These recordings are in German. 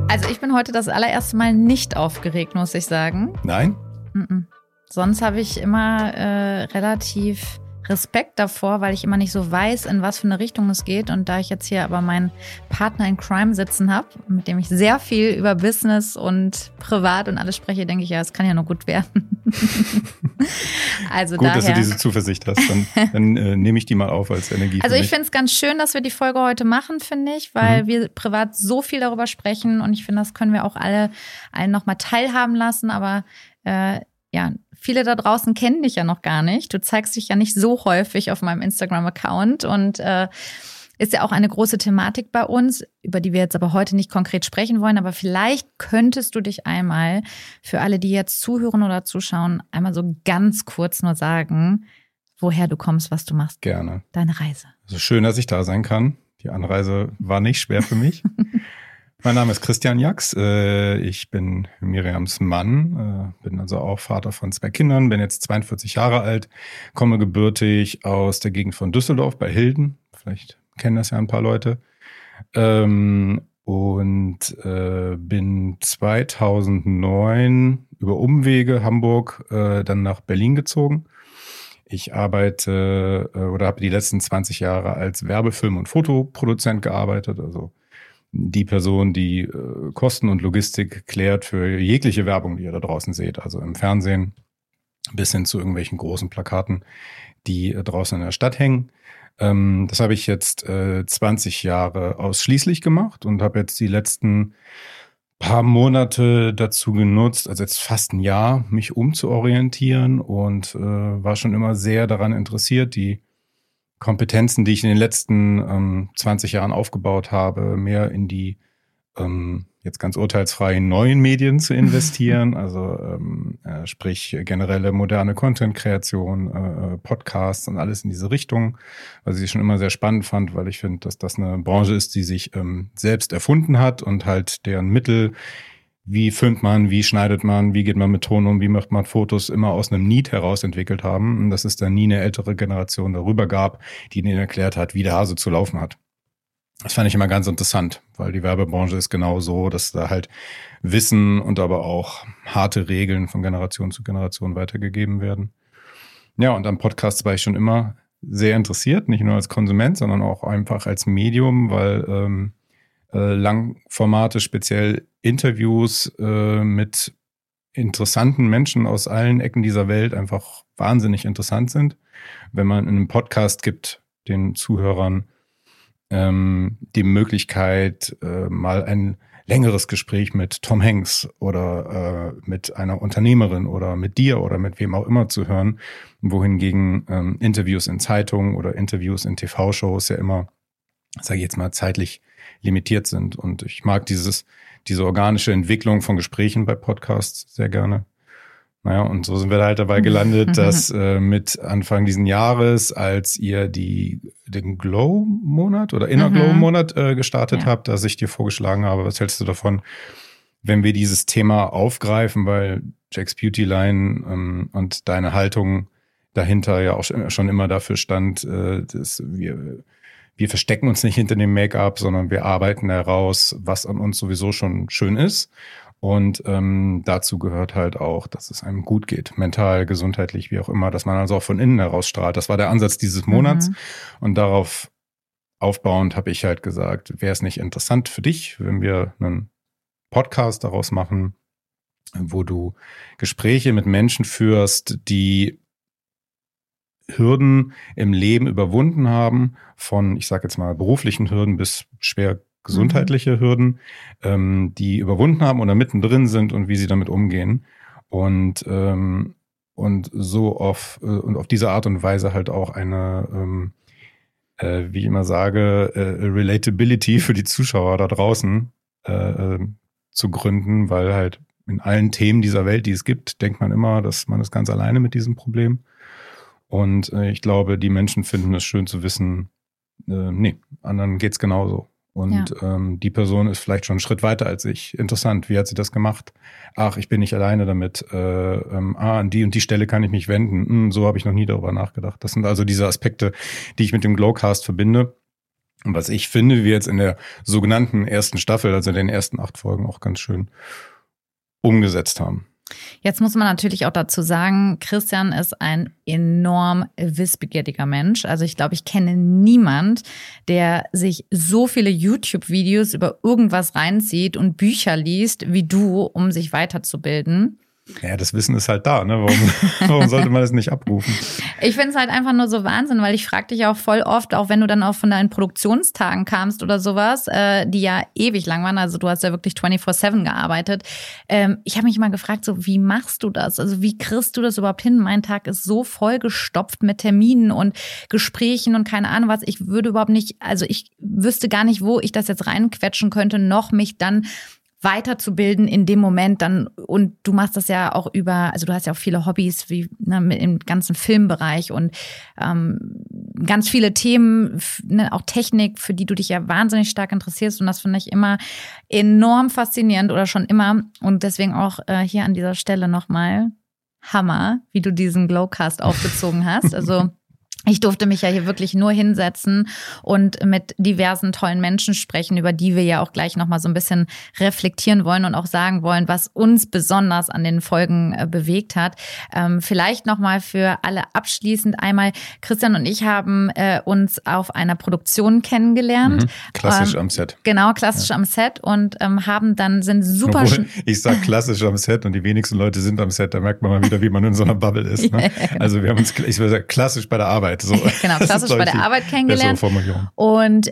Also ich bin heute das allererste Mal nicht aufgeregt, muss ich sagen. Nein? Sonst habe ich immer relativ Respekt davor, weil ich immer nicht so weiß, in was für eine Richtung es geht. Und da ich jetzt hier aber meinen Partner in Crime sitzen habe, mit dem ich sehr viel über Business und Privat und alles spreche, denke ich, ja, es kann ja nur gut werden. Also gut, daher, dass du diese Zuversicht hast. Dann nehme ich die mal auf als Energie. Also ich finde es ganz schön, dass wir die Folge heute machen, finde ich, weil wir privat so viel darüber sprechen. Und ich finde, das können wir auch allen nochmal teilhaben lassen. Aber ja, viele da draußen kennen dich ja noch gar nicht. Du zeigst dich ja nicht so häufig auf meinem Instagram-Account und ist ja auch eine große Thematik bei uns, über die wir jetzt aber heute nicht konkret sprechen wollen. Aber vielleicht könntest du dich einmal für alle, die jetzt zuhören oder zuschauen, einmal so ganz kurz nur sagen, woher du kommst, was du machst. Gerne. Deine Reise. Also schön, dass ich da sein kann. Die Anreise war nicht schwer für mich. Mein Name ist Christian Jax, ich bin Miriams Mann, bin also auch Vater von 2 Kindern, bin jetzt 42 Jahre alt, komme gebürtig aus der Gegend von Düsseldorf bei Hilden, vielleicht kennen das ja ein paar Leute, und bin 2009 über Umwege Hamburg dann nach Berlin gezogen. Ich arbeite oder habe die letzten 20 Jahre als Werbefilm- und Fotoproduzent gearbeitet, also die Person, die Kosten und Logistik klärt für jegliche Werbung, die ihr da draußen seht. Also im Fernsehen bis hin zu irgendwelchen großen Plakaten, die draußen in der Stadt hängen. Das habe ich jetzt 20 Jahre ausschließlich gemacht und habe jetzt die letzten paar Monate dazu genutzt, also jetzt fast ein Jahr, mich umzuorientieren und war schon immer sehr daran interessiert, die Kompetenzen, die ich in den letzten 20 Jahren aufgebaut habe, mehr in die jetzt ganz urteilsfreien neuen Medien zu investieren. Also sprich generelle moderne Content-Kreation, Podcasts und alles in diese Richtung, was ich schon immer sehr spannend fand, weil ich finde, dass das eine Branche ist, die sich selbst erfunden hat und halt deren Mittel, wie filmt man, wie schneidet man, wie geht man mit Ton um, wie macht man Fotos, immer aus einem Need heraus entwickelt haben. Und dass es dann nie eine ältere Generation darüber gab, die ihnen erklärt hat, wie der Hase zu laufen hat. Das fand ich immer ganz interessant, weil die Werbebranche ist genau so, dass da halt Wissen und aber auch harte Regeln von Generation zu Generation weitergegeben werden. Ja, und am Podcast war ich schon immer sehr interessiert, nicht nur als Konsument, sondern auch einfach als Medium, weil Langformate, speziell Interviews mit interessanten Menschen aus allen Ecken dieser Welt einfach wahnsinnig interessant sind. Wenn man in einem Podcast gibt, den Zuhörern die Möglichkeit, mal ein längeres Gespräch mit Tom Hanks oder mit einer Unternehmerin oder mit dir oder mit wem auch immer zu hören, wohingegen Interviews in Zeitungen oder Interviews in TV-Shows ja immer, sage ich jetzt mal, zeitlich limitiert sind. Und ich mag diese organische Entwicklung von Gesprächen bei Podcasts sehr gerne. Naja, und so sind wir halt dabei gelandet, dass mit Anfang diesen Jahres, als ihr den Glow-Monat oder Inner Glow-Monat gestartet habt, dass ich dir vorgeschlagen habe, was hältst du davon, wenn wir dieses Thema aufgreifen, weil Jax Beauty Line und deine Haltung dahinter ja auch schon immer dafür stand, dass wir verstecken uns nicht hinter dem Make-up, sondern wir arbeiten heraus, was an uns sowieso schon schön ist. Und dazu gehört halt auch, dass es einem gut geht, mental, gesundheitlich, wie auch immer, dass man also auch von innen heraus strahlt. Das war der Ansatz dieses Monats. Und darauf aufbauend habe ich halt gesagt, wäre es nicht interessant für dich, wenn wir einen Podcast daraus machen, wo du Gespräche mit Menschen führst, die Hürden im Leben überwunden haben, von, ich sage jetzt mal, beruflichen Hürden bis schwer gesundheitliche Hürden, die überwunden haben oder mittendrin sind und wie sie damit umgehen. Und so auf diese Art und Weise halt auch eine, wie ich immer sage, Relatability für die Zuschauer da draußen zu gründen, weil halt in allen Themen dieser Welt, die es gibt, denkt man immer, dass man ist ganz alleine mit diesem Problem. Und ich glaube, die Menschen finden es schön zu wissen, nee, anderen geht's genauso. Und die Person ist vielleicht schon einen Schritt weiter als ich. Interessant, wie hat sie das gemacht? Ach, ich bin nicht alleine damit. An die und die Stelle kann ich mich wenden. So habe ich noch nie darüber nachgedacht. Das sind also diese Aspekte, die ich mit dem Glowcast verbinde. Und was ich finde, wir jetzt in der sogenannten ersten Staffel, also in den ersten 8 Folgen, auch ganz schön umgesetzt haben. Jetzt muss man natürlich auch dazu sagen, Christian ist ein enorm wissbegieriger Mensch. Also ich glaube, ich kenne niemand, der sich so viele YouTube-Videos über irgendwas reinzieht und Bücher liest wie du, um sich weiterzubilden. Ja, das Wissen ist halt da, ne? Warum sollte man das nicht abrufen? Ich finde es halt einfach nur so Wahnsinn, weil ich frage dich auch voll oft, auch wenn du dann auch von deinen Produktionstagen kamst oder sowas, die ja ewig lang waren, also du hast ja wirklich 24/7 gearbeitet. Ich habe mich mal gefragt, so wie machst du das? Also wie kriegst du das überhaupt hin? Mein Tag ist so vollgestopft mit Terminen und Gesprächen und keine Ahnung was. Ich würde überhaupt nicht, also ich wüsste gar nicht, wo ich das jetzt reinquetschen könnte, noch mich dann weiterzubilden in dem Moment dann. Und du machst das ja auch also du hast ja auch viele Hobbys wie im ganzen Filmbereich und ganz viele Themen, auch Technik, für die du dich ja wahnsinnig stark interessierst. Und das finde ich immer enorm faszinierend oder schon immer. Und deswegen auch hier an dieser Stelle nochmal Hammer, wie du diesen Glowcast aufgezogen hast. Also ich durfte mich ja hier wirklich nur hinsetzen und mit diversen tollen Menschen sprechen, über die wir ja auch gleich nochmal so ein bisschen reflektieren wollen und auch sagen wollen, was uns besonders an den Folgen bewegt hat. Vielleicht nochmal für alle abschließend einmal, Christian und ich haben uns auf einer Produktion kennengelernt. Klassisch am Set. Genau, klassisch am Set und sind super... Ich sag klassisch am Set und die wenigsten Leute sind am Set, da merkt man mal wieder, wie man in so einer Bubble ist. Ne? Ja, genau. Also wir haben uns, ich würde sagen, klassisch bei der Arbeit. So. Genau, klassisch bei der Arbeit kennengelernt. Und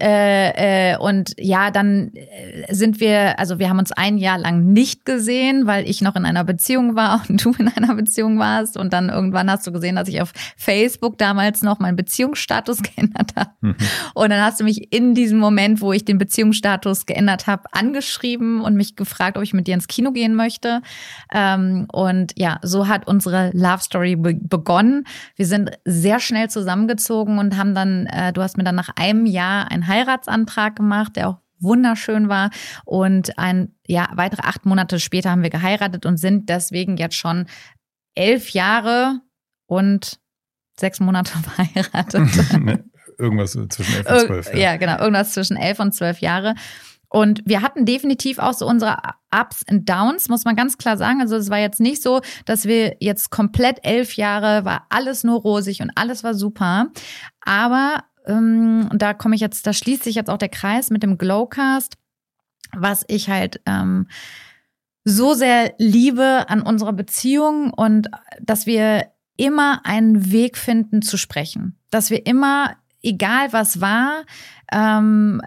ja, dann sind wir haben uns ein Jahr lang nicht gesehen, weil ich noch in einer Beziehung war und du in einer Beziehung warst. Und dann irgendwann hast du gesehen, dass ich auf Facebook damals noch meinen Beziehungsstatus geändert habe. Und dann hast du mich in diesem Moment, wo ich den Beziehungsstatus geändert habe, angeschrieben und mich gefragt, ob ich mit dir ins Kino gehen möchte. Und ja, so hat unsere Love Story begonnen. Wir sind sehr schnell zusammengezogen und haben dann, du hast mir dann nach einem Jahr einen Heiratsantrag gemacht, der auch wunderschön war. Und weitere 8 Monate später haben wir geheiratet und sind deswegen jetzt schon 11 Jahre und 6 Monate verheiratet. Irgendwas zwischen 11 und 12. Ja, genau, irgendwas zwischen 11 und 12 Jahre. Und wir hatten definitiv auch so unsere Ups und Downs, muss man ganz klar sagen. Also es war jetzt nicht so, dass wir jetzt komplett 11 Jahre, war alles nur rosig und alles war super. Aber da schließt sich jetzt auch der Kreis mit dem Glowcast, was ich halt so sehr liebe an unserer Beziehung und dass wir immer einen Weg finden zu sprechen. Dass wir immer, egal was war, in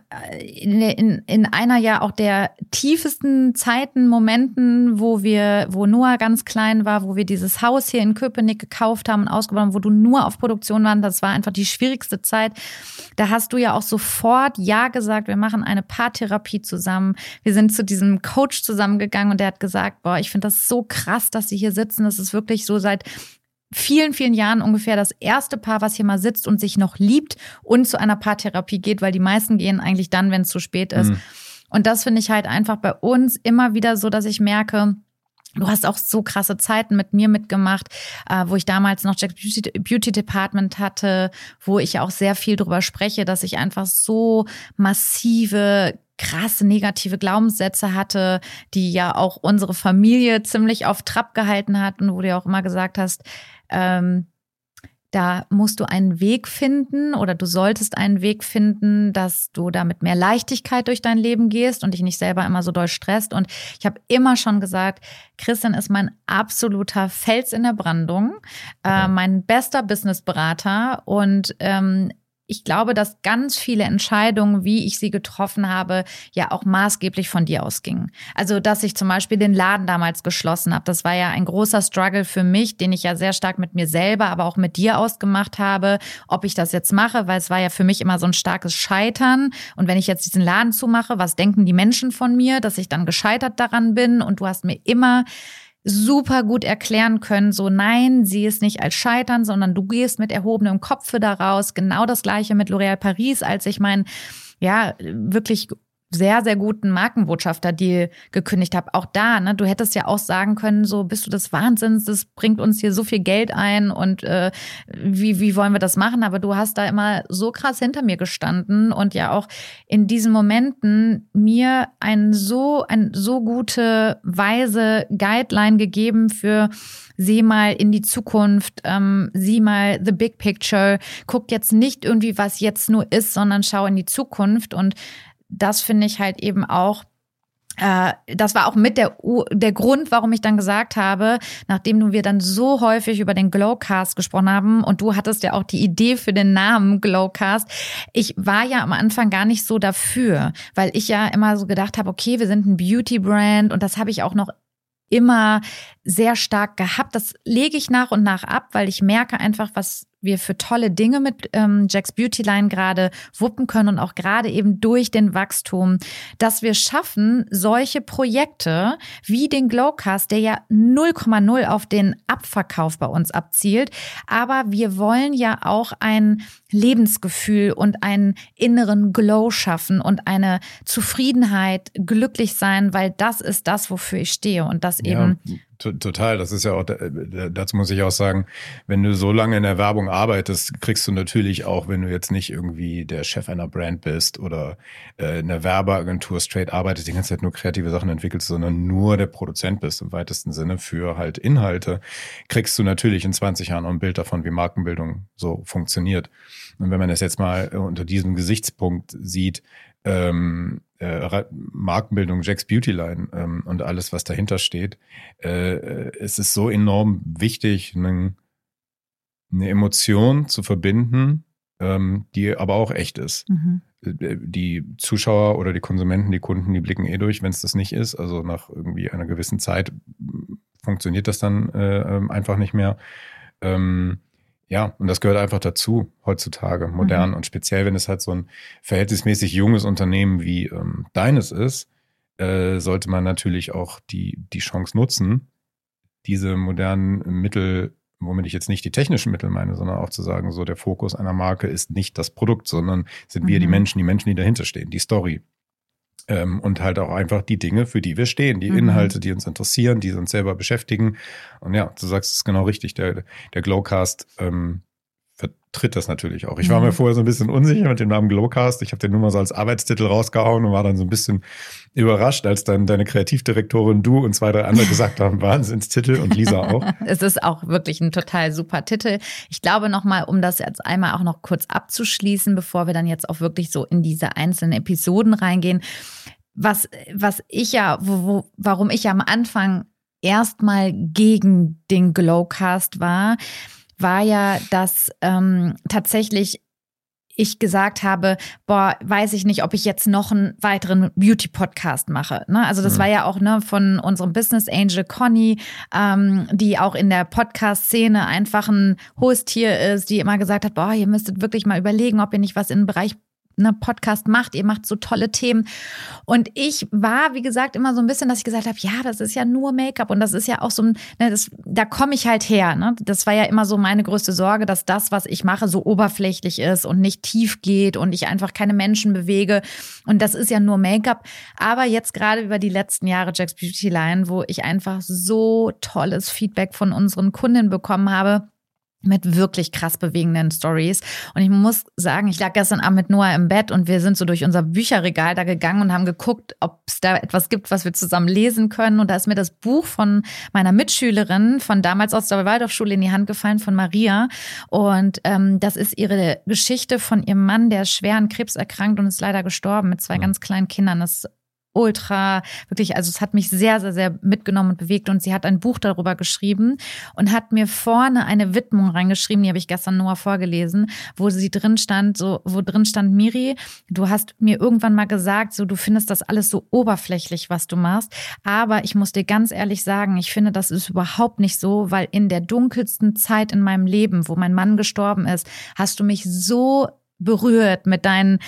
einer ja auch der tiefsten Zeiten, Momenten, wo Noah ganz klein war, wo wir dieses Haus hier in Köpenick gekauft haben und ausgebaut haben, wo du nur auf Produktion warst, das war einfach die schwierigste Zeit. Da hast du ja auch sofort Ja gesagt, wir machen eine Paartherapie zusammen. Wir sind zu diesem Coach zusammengegangen und der hat gesagt, boah, ich finde das so krass, dass sie hier sitzen. Das ist wirklich so seit vielen, vielen Jahren ungefähr das erste Paar, was hier mal sitzt und sich noch liebt und zu einer Paartherapie geht, weil die meisten gehen eigentlich dann, wenn es zu spät ist. Und das finde ich halt einfach bei uns immer wieder so, dass ich merke, du hast auch so krasse Zeiten mit mir mitgemacht, wo ich damals noch Jack's Beauty Department hatte, wo ich auch sehr viel drüber spreche, dass ich einfach so massive, krasse negative Glaubenssätze hatte, die ja auch unsere Familie ziemlich auf Trab gehalten hatten, wo du ja auch immer gesagt hast, da musst du einen Weg finden oder du solltest einen Weg finden, dass du da mit mehr Leichtigkeit durch dein Leben gehst und dich nicht selber immer so doll stresst. Und ich habe immer schon gesagt, Christian ist mein absoluter Fels in der Brandung, mein bester Businessberater und ich glaube, dass ganz viele Entscheidungen, wie ich sie getroffen habe, ja auch maßgeblich von dir ausgingen. Also, dass ich zum Beispiel den Laden damals geschlossen habe, das war ja ein großer Struggle für mich, den ich ja sehr stark mit mir selber, aber auch mit dir ausgemacht habe, ob ich das jetzt mache, weil es war ja für mich immer so ein starkes Scheitern. Und wenn ich jetzt diesen Laden zumache, was denken die Menschen von mir, dass ich dann gescheitert daran bin? Und du hast mir immer super gut erklären können, so nein, sieh es nicht als Scheitern, sondern du gehst mit erhobenem Kopfe daraus. Genau das Gleiche mit L'Oréal Paris, als ich wirklich sehr, sehr guten Markenbotschafter-Deal gekündigt habe. Auch da, ne, du hättest ja auch sagen können, so bist du des Wahnsinns, das bringt uns hier so viel Geld ein und wie wollen wir das machen? Aber du hast da immer so krass hinter mir gestanden und ja auch in diesen Momenten mir eine so gute, weise Guideline gegeben für sieh mal in die Zukunft, sieh mal the big picture, guck jetzt nicht irgendwie, was jetzt nur ist, sondern schau in die Zukunft. Und das finde ich halt eben auch, das war auch mit der Grund, warum ich dann gesagt habe, nachdem wir dann so häufig über den Glowcast gesprochen haben und du hattest ja auch die Idee für den Namen Glowcast, ich war ja am Anfang gar nicht so dafür, weil ich ja immer so gedacht habe, okay, wir sind ein Beauty-Brand und das habe ich auch noch immer sehr stark gehabt. Das lege ich nach und nach ab, weil ich merke einfach, was wir für tolle Dinge mit Jack's Beauty Line gerade wuppen können und auch gerade eben durch den Wachstum, dass wir schaffen, solche Projekte wie den Glowcast, der ja 0,0 auf den Abverkauf bei uns abzielt, aber wir wollen ja auch ein Lebensgefühl und einen inneren Glow schaffen und eine Zufriedenheit, glücklich sein, weil das ist das, wofür ich stehe und das eben. Total, das ist ja auch, dazu muss ich auch sagen, wenn du so lange in der Werbung arbeitest, kriegst du natürlich auch, wenn du jetzt nicht irgendwie der Chef einer Brand bist oder in der Werbeagentur straight arbeitest, die ganze Zeit nur kreative Sachen entwickelst, sondern nur der Produzent bist im weitesten Sinne für halt Inhalte, kriegst du natürlich in 20 Jahren auch ein Bild davon, wie Markenbildung so funktioniert. Und wenn man das jetzt mal unter diesem Gesichtspunkt sieht, Markenbildung, Jack's Beauty Line und alles, was dahinter steht, es ist so enorm wichtig, eine Emotion zu verbinden, die aber auch echt ist. Mhm. Die Zuschauer oder die Konsumenten, die Kunden, die blicken durch, wenn es das nicht ist. Also nach irgendwie einer gewissen Zeit funktioniert das dann einfach nicht mehr. Ja, und das gehört einfach dazu heutzutage, modern. Und speziell, wenn es halt so ein verhältnismäßig junges Unternehmen wie deines ist, sollte man natürlich auch die Chance nutzen, diese modernen Mittel, womit ich jetzt nicht die technischen Mittel meine, sondern auch zu sagen, so der Fokus einer Marke ist nicht das Produkt, sondern sind wir die Menschen, die dahinter stehen, die Story. Und halt auch einfach die Dinge, für die wir stehen, die Inhalte, die uns interessieren, die uns selber beschäftigen. Und ja, du sagst es genau richtig, der Glowcast vertritt das natürlich auch. Ich war mir vorher so ein bisschen unsicher mit dem Namen Glowcast. Ich habe den nur mal so als Arbeitstitel rausgehauen und war dann so ein bisschen überrascht, als dann deine Kreativdirektorin, du und 2, 3 andere gesagt haben, Wahnsinnstitel und Lisa auch. Es ist auch wirklich ein total super Titel. Ich glaube nochmal, um das jetzt einmal auch noch kurz abzuschließen, bevor wir dann jetzt auch wirklich so in diese einzelnen Episoden reingehen, was ich ja, warum ich am Anfang erstmal gegen den Glowcast war ja, dass tatsächlich ich gesagt habe, weiß ich nicht, ob ich jetzt noch einen weiteren Beauty-Podcast mache. Ne? Also das war ja auch von unserem Business Angel Conny, die auch in der Podcast-Szene einfach ein hohes Tier ist, die immer gesagt hat, ihr müsstet wirklich mal überlegen, ob ihr nicht was im Bereich Podcast macht, ihr macht so tolle Themen. Und ich war, wie gesagt, immer so ein bisschen, dass ich gesagt habe, ja, das ist ja nur Make-up und das ist ja auch so, da komme ich halt her. Ne? Das war ja immer so meine größte Sorge, dass das, was ich mache, so oberflächlich ist und nicht tief geht und ich einfach keine Menschen bewege. Und das ist ja nur Make-up. Aber jetzt gerade über die letzten Jahre Jack's Beauty Line, wo ich einfach so tolles Feedback von unseren Kunden bekommen habe, mit wirklich krass bewegenden Stories. Und ich muss sagen, ich lag gestern Abend mit Noah im Bett und wir sind so durch unser Bücherregal da gegangen und haben geguckt, ob es da etwas gibt, was wir zusammen lesen können. Und da ist mir das Buch von meiner Mitschülerin von damals aus der Waldorfschule in die Hand gefallen, von Maria. Und das ist ihre Geschichte von ihrem Mann, der ist schwer an Krebs erkrankt und ist leider gestorben mit 2 ganz kleinen Kindern. Das ultra, wirklich, also es hat mich sehr, sehr, sehr mitgenommen und bewegt und sie hat ein Buch darüber geschrieben und hat mir vorne eine Widmung reingeschrieben, die habe ich gestern Noah vorgelesen, wo drin stand, Miri, du hast mir irgendwann mal gesagt, so, du findest das alles so oberflächlich, was du machst, aber ich muss dir ganz ehrlich sagen, ich finde, das ist überhaupt nicht so, weil in der dunkelsten Zeit in meinem Leben, wo mein Mann gestorben ist, hast du mich so berührt mit deinen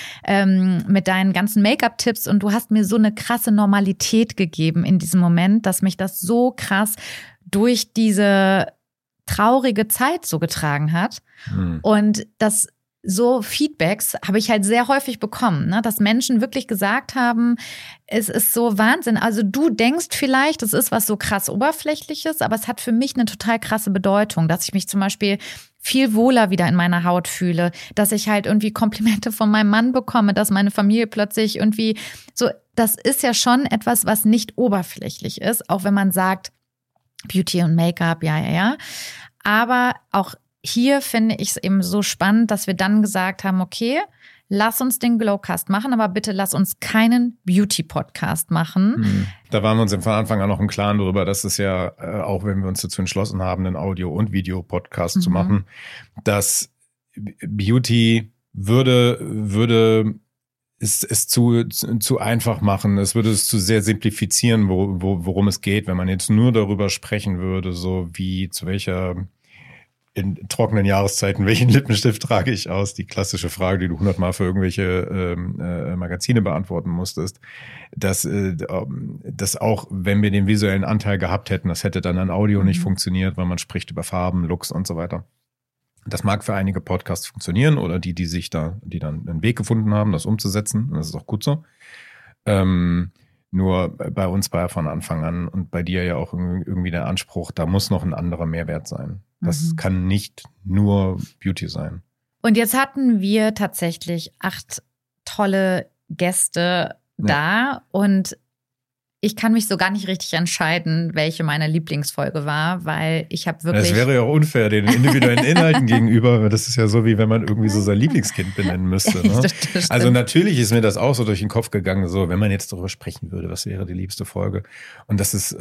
ganzen Make-up-Tipps und du hast mir so eine krasse Normalität gegeben in diesem Moment, dass mich das so krass durch diese traurige Zeit so getragen hat. Und das so Feedbacks habe ich halt sehr häufig bekommen, ne? Dass Menschen wirklich gesagt haben, es ist so Wahnsinn. Also du denkst vielleicht, es ist was so krass Oberflächliches, aber es hat für mich eine total krasse Bedeutung, dass ich mich zum Beispiel viel wohler wieder in meiner Haut fühle, dass ich halt irgendwie Komplimente von meinem Mann bekomme, dass meine Familie plötzlich irgendwie so, das ist ja schon etwas, was nicht oberflächlich ist, auch wenn man sagt, Beauty und Make-up, ja. Aber auch hier finde ich es eben so spannend, dass wir dann gesagt haben, okay, lass uns den Glowcast machen, aber bitte lass uns keinen Beauty-Podcast machen. Da waren wir uns von Anfang an noch im Klaren darüber, dass es ja, auch wenn wir uns dazu entschlossen haben, einen Audio- und Video-Podcast zu machen, dass Beauty würde es zu einfach machen. Es würde es zu sehr simplifizieren, worum es geht, wenn man jetzt nur darüber sprechen würde, so wie zu welcher in trockenen Jahreszeiten, welchen Lippenstift trage ich aus? Die klassische Frage, die du 100-mal für irgendwelche Magazine beantworten musstest. Dass auch, wenn wir den visuellen Anteil gehabt hätten, das hätte dann an Audio nicht funktioniert, weil man spricht über Farben, Looks und so weiter. Das mag für einige Podcasts funktionieren oder die dann einen Weg gefunden haben, das umzusetzen. Und das ist auch gut so. Nur bei uns war ja von Anfang an und bei dir ja auch irgendwie der Anspruch, da muss noch ein anderer Mehrwert sein. Das kann nicht nur Beauty sein. Und jetzt hatten wir tatsächlich 8 tolle Gäste da und ich kann mich so gar nicht richtig entscheiden, welche meine Lieblingsfolge war, weil ich habe wirklich... Das wäre ja auch unfair den individuellen Inhalten gegenüber. Das ist ja so, wie wenn man irgendwie so sein Lieblingskind benennen müsste. Ne? Also natürlich ist mir das auch so durch den Kopf gegangen, so wenn man jetzt darüber sprechen würde, was wäre die liebste Folge? Und das ist...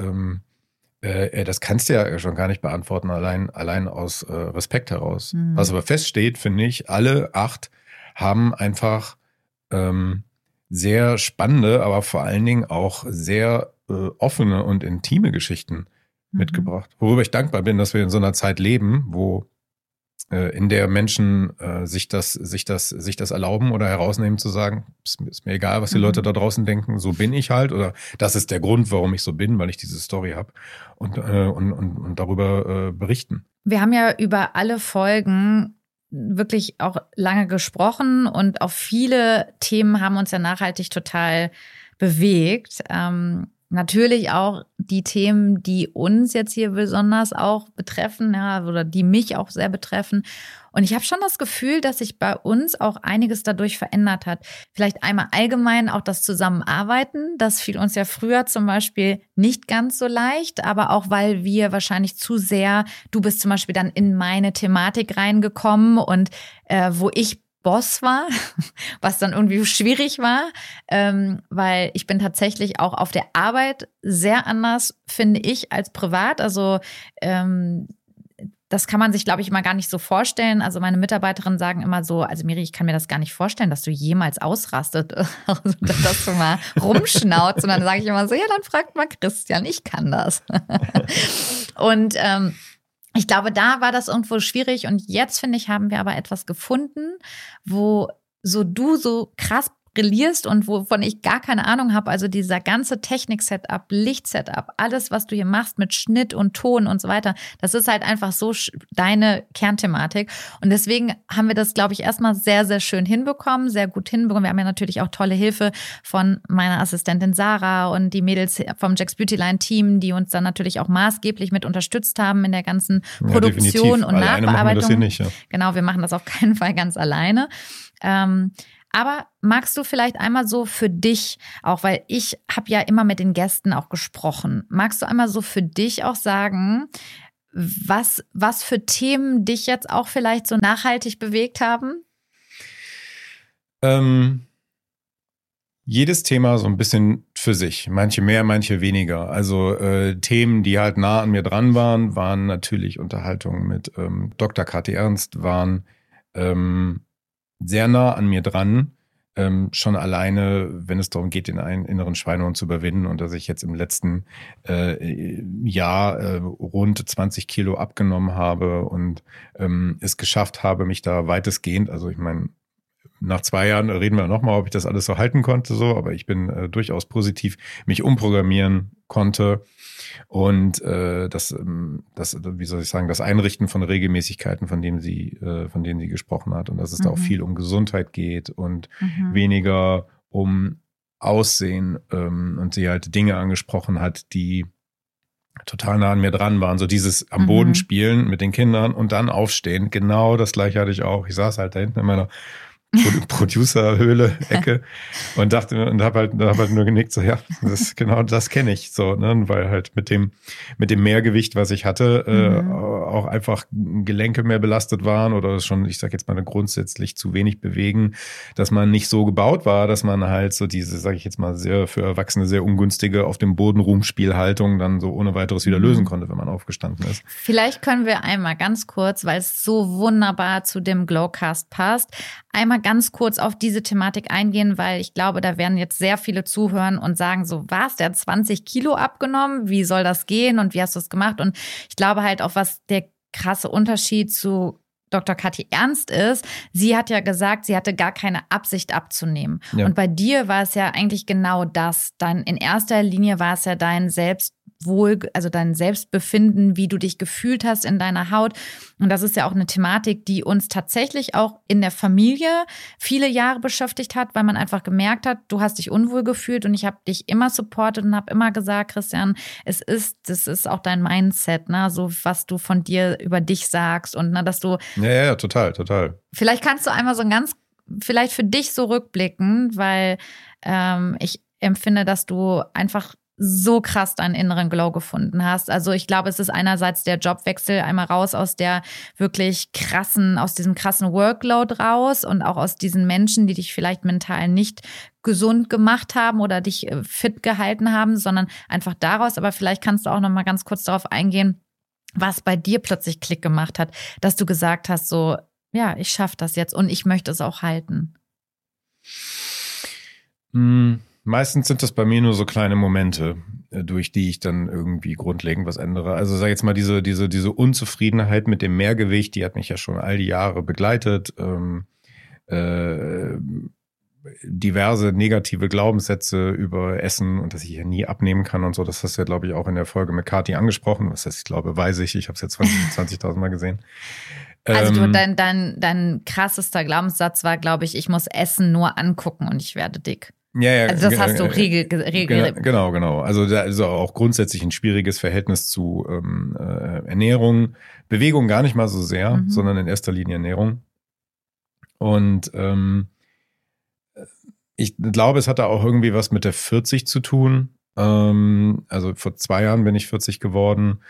das kannst du ja schon gar nicht beantworten, allein aus Respekt heraus. Was aber feststeht, finde ich, alle 8 haben einfach sehr spannende, aber vor allen Dingen auch sehr offene und intime Geschichten mitgebracht. Worüber ich dankbar bin, dass wir in so einer Zeit leben, wo in der Menschen sich das erlauben oder herausnehmen zu sagen, ist mir egal, was die Leute da draußen denken, so bin ich halt oder das ist der Grund, warum ich so bin, weil ich diese Story habe und darüber berichten. Wir haben ja über alle Folgen wirklich auch lange gesprochen und auch viele Themen haben uns ja nachhaltig total bewegt. Natürlich auch die Themen, die uns jetzt hier besonders auch betreffen, ja, oder die mich auch sehr betreffen. Und ich habe schon das Gefühl, dass sich bei uns auch einiges dadurch verändert hat. Vielleicht einmal allgemein auch das Zusammenarbeiten. Das fiel uns ja früher zum Beispiel nicht ganz so leicht, aber auch, weil wir wahrscheinlich zu sehr, du bist zum Beispiel dann in meine Thematik reingekommen und wo ich Boss war, was dann irgendwie schwierig war, weil ich bin tatsächlich auch auf der Arbeit sehr anders, finde ich, als privat. Also das kann man sich, glaube ich, immer gar nicht so vorstellen. Also meine Mitarbeiterinnen sagen immer so, also Miri, ich kann mir das gar nicht vorstellen, dass du jemals ausrastet, also, dass du mal rumschnauzt. Und dann sage ich immer so, ja, dann fragt mal Christian, ich kann das. Und ich glaube, da war das irgendwo schwierig und jetzt, finde ich, haben wir aber etwas gefunden, wo so du so krass brillierst und wovon ich gar keine Ahnung habe. Also dieser ganze Technik-Setup, Licht-Setup, alles, was du hier machst mit Schnitt und Ton und so weiter, das ist halt einfach so deine Kernthematik. Und deswegen haben wir das, glaube ich, erstmal sehr, sehr schön hinbekommen, sehr gut hinbekommen. Wir haben ja natürlich auch tolle Hilfe von meiner Assistentin Sarah und die Mädels vom Jack's Beautyline Team, die uns dann natürlich auch maßgeblich mit unterstützt haben in der ganzen Produktion und Nachbearbeitung. Machen wir das hier nicht, ja. Genau, wir machen das auf keinen Fall ganz alleine. Aber magst du vielleicht einmal so für dich, auch weil ich habe ja immer mit den Gästen auch gesprochen, magst du einmal so für dich auch sagen, was für Themen dich jetzt auch vielleicht so nachhaltig bewegt haben? Jedes Thema so ein bisschen für sich, manche mehr, manche weniger. Also Themen, die halt nah an mir dran waren natürlich Unterhaltungen mit Dr. Kathi Ernst, waren sehr nah an mir dran, schon alleine, wenn es darum geht, den einen inneren Schweinehund zu überwinden und dass ich jetzt im letzten Jahr rund 20 Kilo abgenommen habe und es geschafft habe, mich da weitestgehend, also ich meine, nach 2 Jahren reden wir nochmal, ob ich das alles so halten konnte, so, aber ich bin durchaus positiv, mich umprogrammieren konnte und wie soll ich sagen, das Einrichten von Regelmäßigkeiten, von denen sie gesprochen hat und dass es da auch viel um Gesundheit geht und weniger um Aussehen und sie halt Dinge angesprochen hat, die total nah an mir dran waren. So dieses am Boden spielen mit den Kindern und dann aufstehen. Genau das gleiche hatte ich auch. Ich saß halt da hinten in meiner Producer-Höhle-Ecke und hab halt nur genickt, so ja, das kenne ich so, ne, weil halt mit dem Mehrgewicht, was ich hatte, auch einfach Gelenke mehr belastet waren oder schon, ich sag jetzt mal, grundsätzlich zu wenig bewegen, dass man nicht so gebaut war, dass man halt so diese, sag ich jetzt mal, sehr für Erwachsene sehr ungünstige auf dem Boden Ruhmspielhaltung dann so ohne weiteres wieder lösen konnte, wenn man aufgestanden ist. Vielleicht können wir einmal ganz kurz, weil es so wunderbar zu dem Glowcast passt, einmal ganz kurz auf diese Thematik eingehen, weil ich glaube, da werden jetzt sehr viele zuhören und sagen so, was, der hat 20 Kilo abgenommen? Wie soll das gehen und wie hast du es gemacht? Und ich glaube halt auch, was der krasse Unterschied zu Dr. Kathi Ernst ist, sie hat ja gesagt, sie hatte gar keine Absicht abzunehmen. Ja. Und bei dir war es ja eigentlich genau das. Dann in erster Linie war es ja dein dein Selbstbefinden, wie du dich gefühlt hast in deiner Haut. Und das ist ja auch eine Thematik, die uns tatsächlich auch in der Familie viele Jahre beschäftigt hat, weil man einfach gemerkt hat, du hast dich unwohl gefühlt und ich habe dich immer supportet und habe immer gesagt, Christian, das ist auch dein Mindset, ne, so was du von dir über dich sagst und ne, dass du ja, total. Vielleicht kannst du einmal vielleicht für dich so rückblicken, weil ich empfinde, dass du einfach so krass deinen inneren Glow gefunden hast. Also ich glaube, es ist einerseits der Jobwechsel, einmal raus aus diesem krassen Workload raus und auch aus diesen Menschen, die dich vielleicht mental nicht gesund gemacht haben oder dich fit gehalten haben, sondern einfach daraus. Aber vielleicht kannst du auch noch mal ganz kurz darauf eingehen, was bei dir plötzlich Klick gemacht hat, dass du gesagt hast, so, ja, ich schaffe das jetzt und ich möchte es auch halten. Meistens sind das bei mir nur so kleine Momente, durch die ich dann irgendwie grundlegend was ändere. Also sag jetzt mal, diese Unzufriedenheit mit dem Mehrgewicht, die hat mich ja schon all die Jahre begleitet. Diverse negative Glaubenssätze über Essen und dass ich ja nie abnehmen kann und so. Das hast du ja, glaube ich, auch in der Folge mit Kathi angesprochen. Was heißt, ich glaube, weiß ich. Ich habe es jetzt 20.000 Mal gesehen. Also dein krassester Glaubenssatz war, glaube ich muss Essen nur angucken und ich werde dick. Ja, also das hast du Regel. Genau. Also da ist auch grundsätzlich ein schwieriges Verhältnis zu Ernährung. Bewegung gar nicht mal so sehr, sondern in erster Linie Ernährung. Und ich glaube, es hatte auch irgendwie was mit der 40 zu tun. Also vor 2 Jahren bin ich 40 geworden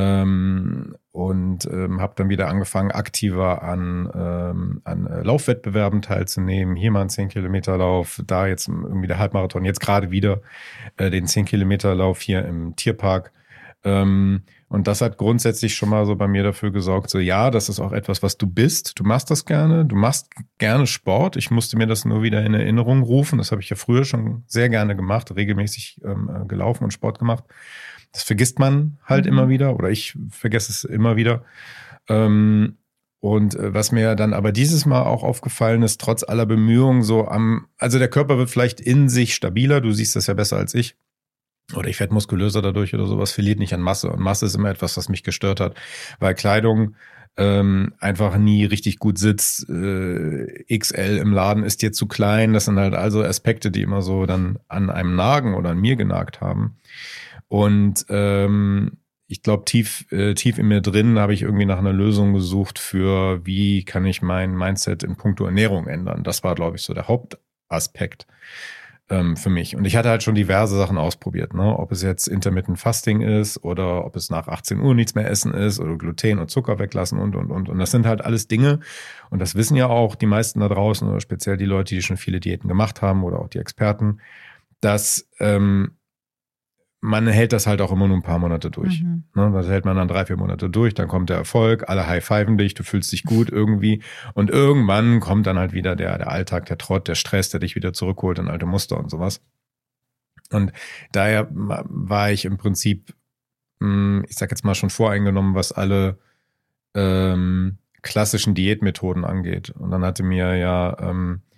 und habe dann wieder angefangen, aktiver an Laufwettbewerben teilzunehmen. Hier mal einen 10-Kilometer-Lauf, da jetzt irgendwie der Halbmarathon, jetzt gerade wieder den 10-Kilometer-Lauf hier im Tierpark. Und das hat grundsätzlich schon mal so bei mir dafür gesorgt, so ja, das ist auch etwas, was du bist. Du machst das gerne, du machst gerne Sport. Ich musste mir das nur wieder in Erinnerung rufen. Das habe ich ja früher schon sehr gerne gemacht, regelmäßig gelaufen und Sport gemacht. Das vergisst man halt immer wieder oder ich vergesse es immer wieder. Und was mir dann aber dieses Mal auch aufgefallen ist, trotz aller Bemühungen also der Körper wird vielleicht in sich stabiler, du siehst das ja besser als ich. Oder ich werde muskulöser dadurch oder sowas, verliert nicht an Masse. Und Masse ist immer etwas, was mich gestört hat, weil Kleidung einfach nie richtig gut sitzt. XL im Laden ist dir zu klein. Das sind halt also Aspekte, die immer so dann an einem nagen oder an mir genagt haben. Und ich glaube, tief in mir drin habe ich irgendwie nach einer Lösung gesucht für, wie kann ich mein Mindset in puncto Ernährung ändern. Das war, glaube ich, so der Hauptaspekt für mich. Und ich hatte halt schon diverse Sachen ausprobiert, ne? Ob es jetzt Intermittent Fasting ist oder ob es nach 18 Uhr nichts mehr essen ist oder Gluten und Zucker weglassen und. Und das sind halt alles Dinge, und das wissen ja auch die meisten da draußen oder speziell die Leute, die schon viele Diäten gemacht haben oder auch die Experten, dass man hält das halt auch immer nur ein paar Monate durch. Ne, das hält man dann 3-4 Monate durch, dann kommt der Erfolg, alle high-fiven dich, du fühlst dich gut irgendwie und irgendwann kommt dann halt wieder der Alltag, der Trott, der Stress, der dich wieder zurückholt in alte Muster und sowas. Und daher war ich im Prinzip, ich sag jetzt mal schon voreingenommen, was alle klassischen Diätmethoden angeht. Und dann hatte mir ja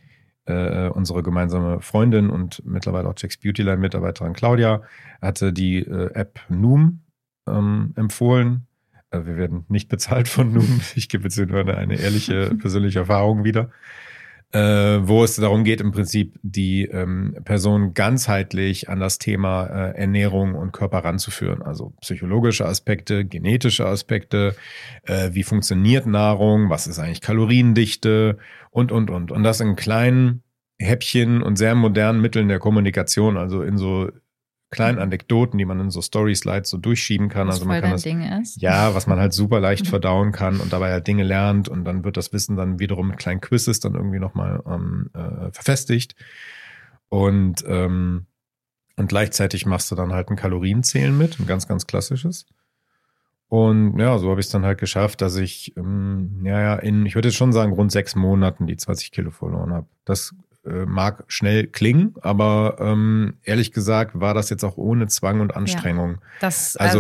unsere gemeinsame Freundin und mittlerweile auch Jack's Beautyline-Mitarbeiterin Claudia hatte die App Noom empfohlen. Wir werden nicht bezahlt von Noom. Ich gebe jetzt nur eine ehrliche persönliche Erfahrung wieder. Wo es darum geht, im Prinzip die Person ganzheitlich an das Thema Ernährung und Körper ranzuführen. Also psychologische Aspekte, genetische Aspekte, wie funktioniert Nahrung, was ist eigentlich Kaloriendichte und. Und das in kleinen Häppchen und sehr modernen Mitteln der Kommunikation, also in so kleinen Anekdoten, die man in so Story-Slides so durchschieben kann. Was also man voll kann dein das, Ding ist. ja, was man halt super leicht verdauen kann und dabei halt Dinge lernt und dann wird das Wissen dann wiederum mit kleinen Quizzes dann irgendwie nochmal verfestigt. Und gleichzeitig machst du dann halt ein Kalorienzählen mit, ein ganz, ganz klassisches. Und ja, so habe ich es dann halt geschafft, dass ich ich würde jetzt schon sagen, rund 6 Monaten die 20 Kilo verloren habe. Das mag schnell klingen, aber ehrlich gesagt war das jetzt auch ohne Zwang und Anstrengung. Ja,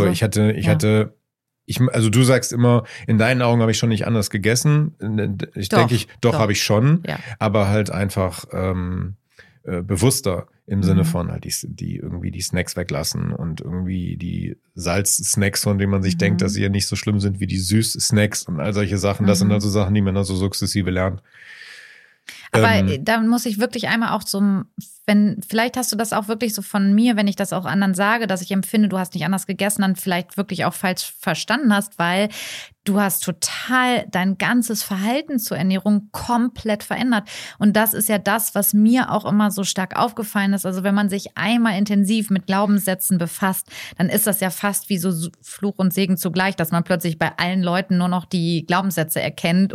also du sagst immer, in deinen Augen habe ich schon nicht anders gegessen. Doch, habe ich schon, ja. Aber halt einfach bewusster im Sinne von halt die irgendwie die Snacks weglassen und irgendwie die Salzsnacks, von denen man sich denkt, dass sie ja nicht so schlimm sind wie die Süß-Snacks und all solche Sachen. Das sind also Sachen, die man dann so sukzessive lernt. Aber da muss ich wirklich einmal auch vielleicht hast du das auch wirklich so von mir, wenn ich das auch anderen sage, dass ich empfinde, du hast nicht anders gegessen, dann vielleicht wirklich auch falsch verstanden hast, weil du hast total dein ganzes Verhalten zur Ernährung komplett verändert. Und das ist ja das, was mir auch immer so stark aufgefallen ist. Also wenn man sich einmal intensiv mit Glaubenssätzen befasst, dann ist das ja fast wie so Fluch und Segen zugleich, dass man plötzlich bei allen Leuten nur noch die Glaubenssätze erkennt.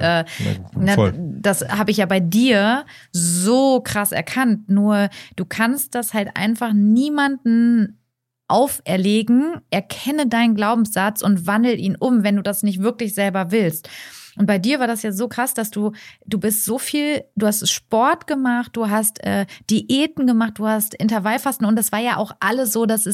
Das habe ich ja bei dir so krass erkannt. Nur du kannst das halt einfach niemanden auferlegen, erkenne deinen Glaubenssatz und wandel ihn um, wenn du das nicht wirklich selber willst. Und bei dir war das ja so krass, dass du bist so viel, du hast Sport gemacht, du hast Diäten gemacht, du hast Intervallfasten und das war ja auch alles so, da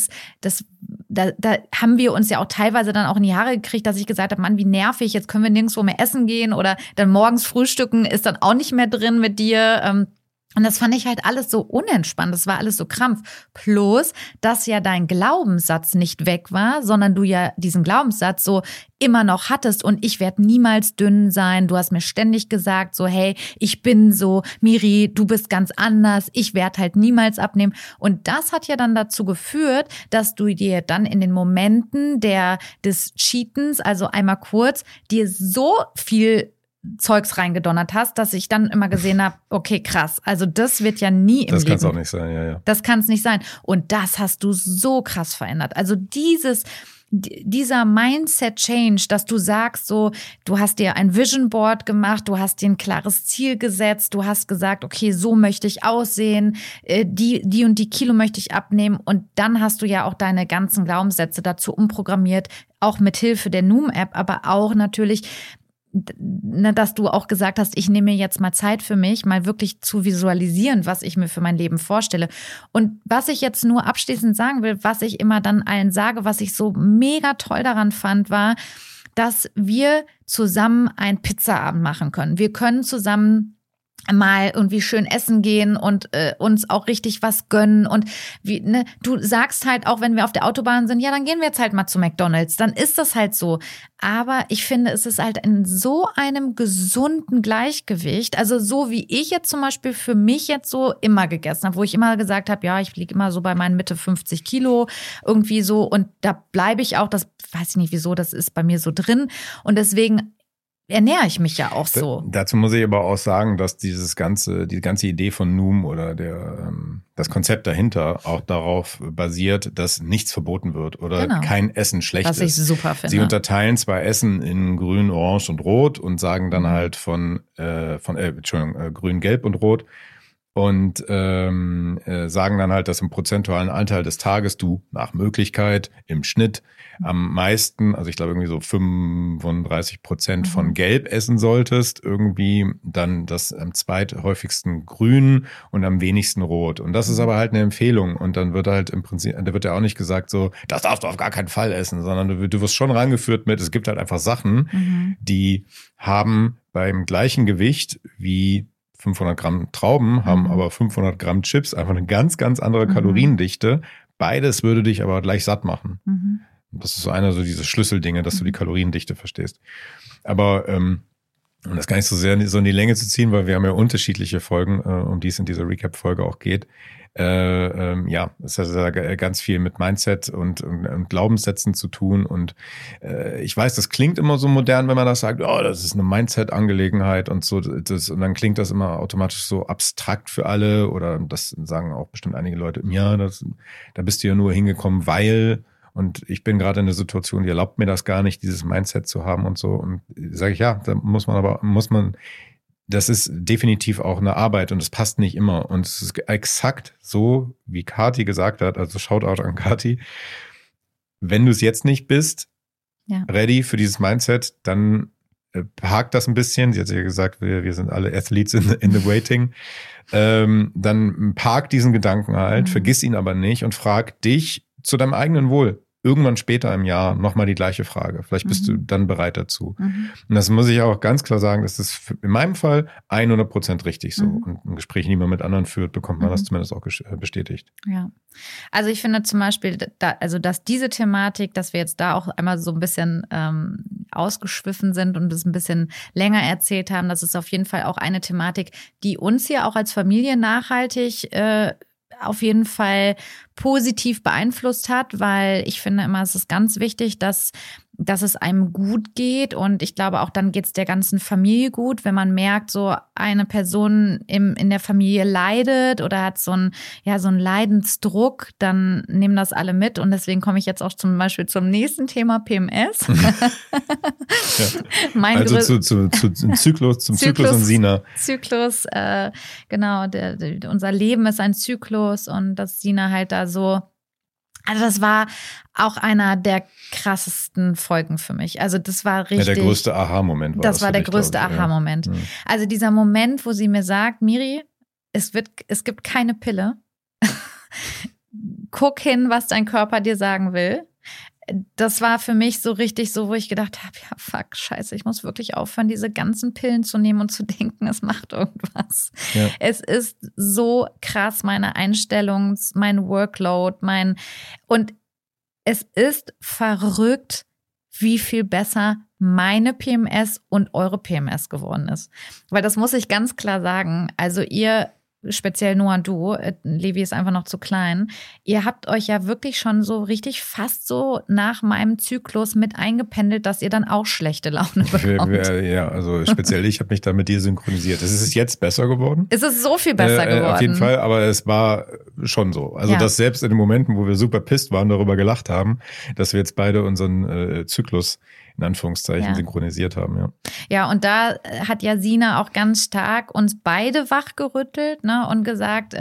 haben wir uns ja auch teilweise dann auch in die Haare gekriegt, dass ich gesagt habe, Mann, wie nervig, jetzt können wir nirgendwo mehr essen gehen oder dann morgens frühstücken ist dann auch nicht mehr drin mit dir. Und das fand ich halt alles so unentspannt, das war alles so Krampf. Plus, dass ja dein Glaubenssatz nicht weg war, sondern du ja diesen Glaubenssatz so immer noch hattest und ich werde niemals dünn sein. Du hast mir ständig gesagt so, hey, ich bin so, Miri, du bist ganz anders, ich werde halt niemals abnehmen. Und das hat ja dann dazu geführt, dass du dir dann in den Momenten des Cheatens, also einmal kurz, dir so viel Zeugs reingedonnert hast, dass ich dann immer gesehen habe, okay, krass, also das wird ja nie im Leben. Das kann es auch nicht sein, ja. Das kann es nicht sein. Und das hast du so krass verändert. Also dieser Mindset-Change, dass du sagst so, du hast dir ein Vision Board gemacht, du hast dir ein klares Ziel gesetzt, du hast gesagt, okay, so möchte ich aussehen, die und die Kilo möchte ich abnehmen und dann hast du ja auch deine ganzen Glaubenssätze dazu umprogrammiert, auch mit Hilfe der Noom-App, aber auch natürlich, dass du auch gesagt hast, ich nehme mir jetzt mal Zeit für mich, mal wirklich zu visualisieren, was ich mir für mein Leben vorstelle. Und was ich jetzt nur abschließend sagen will, was ich immer dann allen sage, was ich so mega toll daran fand, war, dass wir zusammen einen Pizzaabend machen können. Wir können zusammen mal irgendwie schön essen gehen und uns auch richtig was gönnen und du sagst halt auch, wenn wir auf der Autobahn sind, ja, dann gehen wir jetzt halt mal zu McDonald's, dann ist das halt so. Aber ich finde, es ist halt in so einem gesunden Gleichgewicht, also so wie ich jetzt zum Beispiel für mich jetzt so immer gegessen habe, wo ich immer gesagt habe, ja, ich liege immer so bei meinen Mitte 50 Kilo irgendwie so und da bleibe ich auch, das weiß ich nicht wieso, das ist bei mir so drin und deswegen ernähre ich mich ja auch so. Dazu muss ich aber auch sagen, dass die ganze Idee von Noom oder das Konzept dahinter auch darauf basiert, dass nichts verboten wird oder kein Essen schlecht ist. Was ich super finde. Sie unterteilen zwar Essen in Grün, Orange und Rot und sagen dann halt Grün, Gelb und Rot und sagen dann halt, dass im prozentualen Anteil des Tages du nach Möglichkeit im Schnitt am meisten, also ich glaube irgendwie so 35% von Gelb essen solltest, irgendwie dann das am zweithäufigsten Grün und am wenigsten Rot. Und das ist aber halt eine Empfehlung und dann wird halt im Prinzip, da wird ja auch nicht gesagt so, das darfst du auf gar keinen Fall essen, sondern du wirst schon rangeführt mit, es gibt halt einfach Sachen, die haben beim gleichen Gewicht wie 500 Gramm Trauben haben aber 500 Gramm Chips, einfach eine ganz, ganz andere Kaloriendichte. Beides würde dich aber gleich satt machen. Das ist so einer so diese Schlüsseldinge, dass du die Kaloriendichte verstehst. Aber um das gar nicht so sehr so in die Länge zu ziehen, weil wir haben ja unterschiedliche Folgen, um die es in dieser Recap-Folge auch geht. Es hat ja ganz viel mit Mindset und Glaubenssätzen zu tun und ich weiß, das klingt immer so modern, wenn man das sagt, oh, das ist eine Mindset-Angelegenheit und so, und dann klingt das immer automatisch so abstrakt für alle oder das sagen auch bestimmt einige Leute, ja, da bist du ja nur hingekommen, weil und ich bin gerade in einer Situation, die erlaubt mir das gar nicht, dieses Mindset zu haben und so und sage ich, ja, da muss man das ist definitiv auch eine Arbeit und es passt nicht immer. Und es ist exakt so, wie Kathi gesagt hat, also Shoutout an Kathi, wenn du es jetzt nicht bist, ready für dieses Mindset, dann park das ein bisschen. Sie hat ja gesagt, wir sind alle Athletes in the waiting. Dann park diesen Gedanken halt, vergiss ihn aber nicht und frag dich zu deinem eigenen Wohl. Irgendwann später im Jahr nochmal die gleiche Frage. Vielleicht bist du dann bereit dazu. Und das muss ich auch ganz klar sagen, das ist in meinem Fall 100% richtig so. Und ein Gespräch, die man mit anderen führt, bekommt man das zumindest auch bestätigt. Ja. Also ich finde zum Beispiel, dass diese Thematik, dass wir jetzt da auch einmal so ein bisschen ausgeschwiffen sind und es ein bisschen länger erzählt haben, das ist auf jeden Fall auch eine Thematik, die uns hier auch als Familie nachhaltig auf jeden Fall positiv beeinflusst hat, weil ich finde immer, es ist ganz wichtig, dass es einem gut geht und ich glaube auch dann geht es der ganzen Familie gut, wenn man merkt, so eine Person in der Familie leidet oder hat so einen Leidensdruck, dann nehmen das alle mit und deswegen komme ich jetzt auch zum Beispiel zum nächsten Thema PMS. Zum Zyklus und Sina. Zyklus, genau, unser Leben ist ein Zyklus und dass Sina halt da so. Also das war auch einer der krassesten Folgen für mich. Also das war richtig. Ja, der größte Aha-Moment war das. Das war der größte Aha-Moment. Ja. Also dieser Moment, wo sie mir sagt, Miri, es gibt keine Pille. Guck hin, was dein Körper dir sagen will. Das war für mich so richtig so, wo ich gedacht habe, ja fuck, scheiße, ich muss wirklich aufhören, diese ganzen Pillen zu nehmen und zu denken, es macht irgendwas. Ja. Es ist so krass, meine Einstellung, mein Workload, und es ist verrückt, wie viel besser meine PMS und eure PMS geworden ist. Weil das muss ich ganz klar sagen, also ihr speziell Noah und du, Levi ist einfach noch zu klein, ihr habt euch ja wirklich schon so richtig fast so nach meinem Zyklus mit eingependelt, dass ihr dann auch schlechte Laune bekommt. Ja, also speziell ich habe mich da mit dir synchronisiert. Es ist jetzt besser geworden. Es ist so viel besser geworden. Auf jeden Fall, aber es war schon so. Also dass selbst in den Momenten, wo wir super pisst waren, darüber gelacht haben, dass wir jetzt beide unseren Zyklus in Anführungszeichen synchronisiert haben, ja. Ja, und da hat ja Sina auch ganz stark uns beide wachgerüttelt, ne, und gesagt,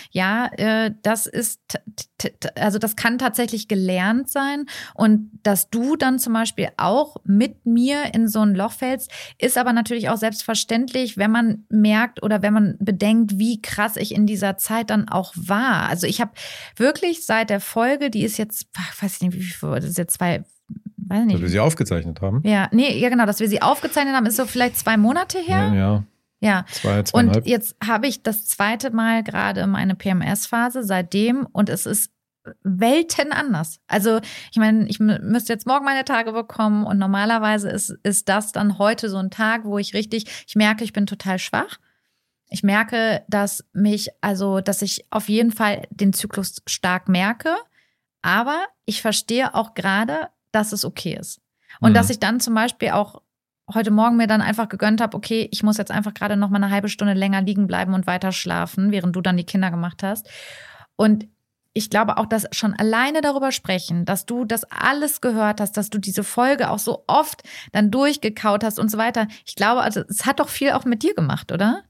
das ist, also das kann tatsächlich gelernt sein und dass du dann zum Beispiel auch mit mir in so ein Loch fällst, ist aber natürlich auch selbstverständlich, wenn man merkt oder wenn man bedenkt, wie krass ich in dieser Zeit dann auch war. Also ich habe wirklich seit der Folge, die ist jetzt, weiß ich nicht, wie viel, das ist jetzt weiß nicht. Dass wir sie aufgezeichnet haben? Ja, genau, dass wir sie aufgezeichnet haben, ist so vielleicht 2 Monate her. Ja. 2,5. Und jetzt habe ich das zweite Mal gerade meine PMS-Phase seitdem und es ist Welten anders. Also ich meine, ich müsste jetzt morgen meine Tage bekommen und normalerweise ist das dann heute so ein Tag, wo ich merke, ich bin total schwach. Ich merke, dass ich auf jeden Fall den Zyklus stark merke, aber ich verstehe auch gerade, dass es okay ist. Und dass ich dann zum Beispiel auch heute Morgen mir dann einfach gegönnt habe, okay, ich muss jetzt einfach gerade noch mal eine halbe Stunde länger liegen bleiben und weiter schlafen, während du dann die Kinder gemacht hast. Und ich glaube auch, dass schon alleine darüber sprechen, dass du das alles gehört hast, dass du diese Folge auch so oft dann durchgekaut hast und so weiter. Ich glaube, also es hat doch viel auch mit dir gemacht, oder?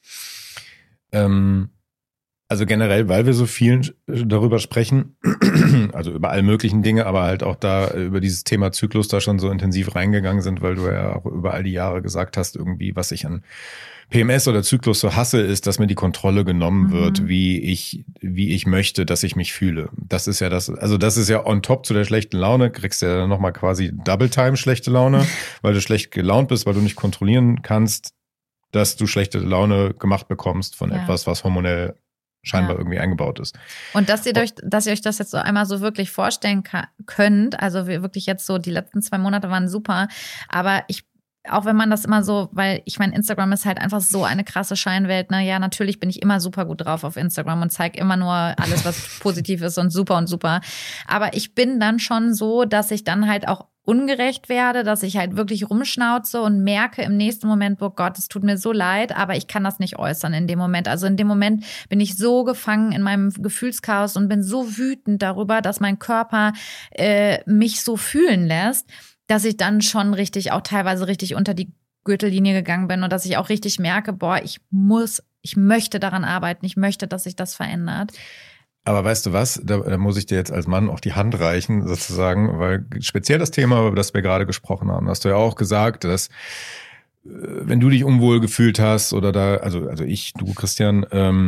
Also generell, weil wir so viel darüber sprechen, also über alle möglichen Dinge, aber halt auch da über dieses Thema Zyklus da schon so intensiv reingegangen sind, weil du ja auch über all die Jahre gesagt hast, irgendwie, was ich an PMS oder Zyklus so hasse, ist, dass mir die Kontrolle genommen wird, wie ich möchte, dass ich mich fühle. Das ist ja das ist ja on top zu der schlechten Laune, kriegst du ja nochmal quasi Double Time schlechte Laune, weil du schlecht gelaunt bist, weil du nicht kontrollieren kannst. dass du schlechte Laune gemacht bekommst von etwas, was hormonell scheinbar irgendwie eingebaut ist. Und dass ihr euch das jetzt so einmal so wirklich vorstellen könnt, also wir wirklich jetzt so, die letzten 2 Monate waren super, aber auch wenn man das immer so, weil ich meine, Instagram ist halt einfach so eine krasse Scheinwelt, ne? Ja, natürlich bin ich immer super gut drauf auf Instagram und zeige immer nur alles, was positiv ist und super. Aber ich bin dann schon so, dass ich dann halt auch ungerecht werde, dass ich halt wirklich rumschnauze und merke im nächsten Moment, oh Gott, es tut mir so leid, aber ich kann das nicht äußern in dem Moment. Also in dem Moment bin ich so gefangen in meinem Gefühlschaos und bin so wütend darüber, dass mein Körper mich so fühlen lässt, dass ich dann schon auch teilweise richtig unter die Gürtellinie gegangen bin und dass ich auch richtig merke, ich möchte daran arbeiten, ich möchte, dass sich das verändert. Aber weißt du was, da muss ich dir jetzt als Mann auch die Hand reichen, sozusagen, weil speziell das Thema, über das wir gerade gesprochen haben, hast du ja auch gesagt, dass wenn du dich unwohl gefühlt hast oder du Christian,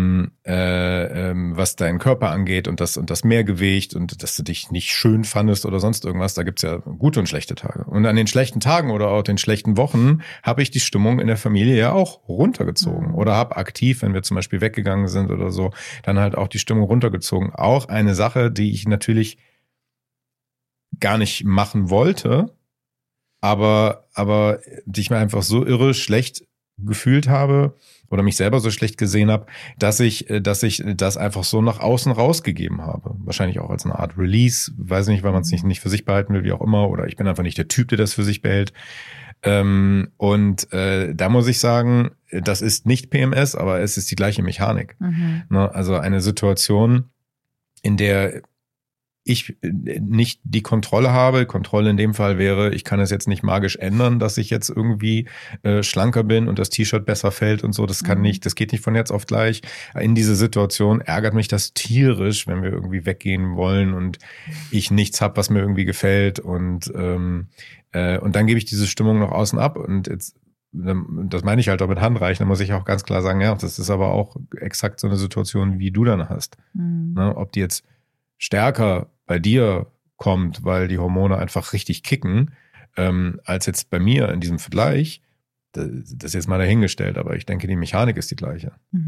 was deinen Körper angeht und das Mehrgewicht und dass du dich nicht schön fandest oder sonst irgendwas, da gibt's ja gute und schlechte Tage. Und an den schlechten Tagen oder auch den schlechten Wochen habe ich die Stimmung in der Familie ja auch runtergezogen oder habe aktiv, wenn wir zum Beispiel weggegangen sind oder so, dann halt auch die Stimmung runtergezogen. Auch eine Sache, die ich natürlich gar nicht machen wollte, aber die ich mir einfach so irre schlecht gefühlt habe oder mich selber so schlecht gesehen habe, dass ich das einfach so nach außen rausgegeben habe. Wahrscheinlich auch als eine Art Release, weiß nicht, weil man es nicht für sich behalten will, wie auch immer, oder ich bin einfach nicht der Typ, der das für sich behält. Da muss ich sagen, das ist nicht PMS, aber es ist die gleiche Mechanik. Ne? Also eine Situation, in der ich nicht die Kontrolle habe. Kontrolle in dem Fall wäre, ich kann es jetzt nicht magisch ändern, dass ich jetzt irgendwie schlanker bin und das T-Shirt besser fällt und so. Das geht nicht von jetzt auf gleich. In dieser Situation ärgert mich das tierisch, wenn wir irgendwie weggehen wollen und ich nichts habe, was mir irgendwie gefällt und dann gebe ich diese Stimmung nach außen ab und jetzt, das meine ich halt auch mit Handreichen, da muss ich auch ganz klar sagen, ja, das ist aber auch exakt so eine Situation, wie du dann hast. Ne? Ob die jetzt stärker bei dir kommt, weil die Hormone einfach richtig kicken, als jetzt bei mir in diesem Vergleich, das ist jetzt mal dahingestellt, aber ich denke, die Mechanik ist die gleiche.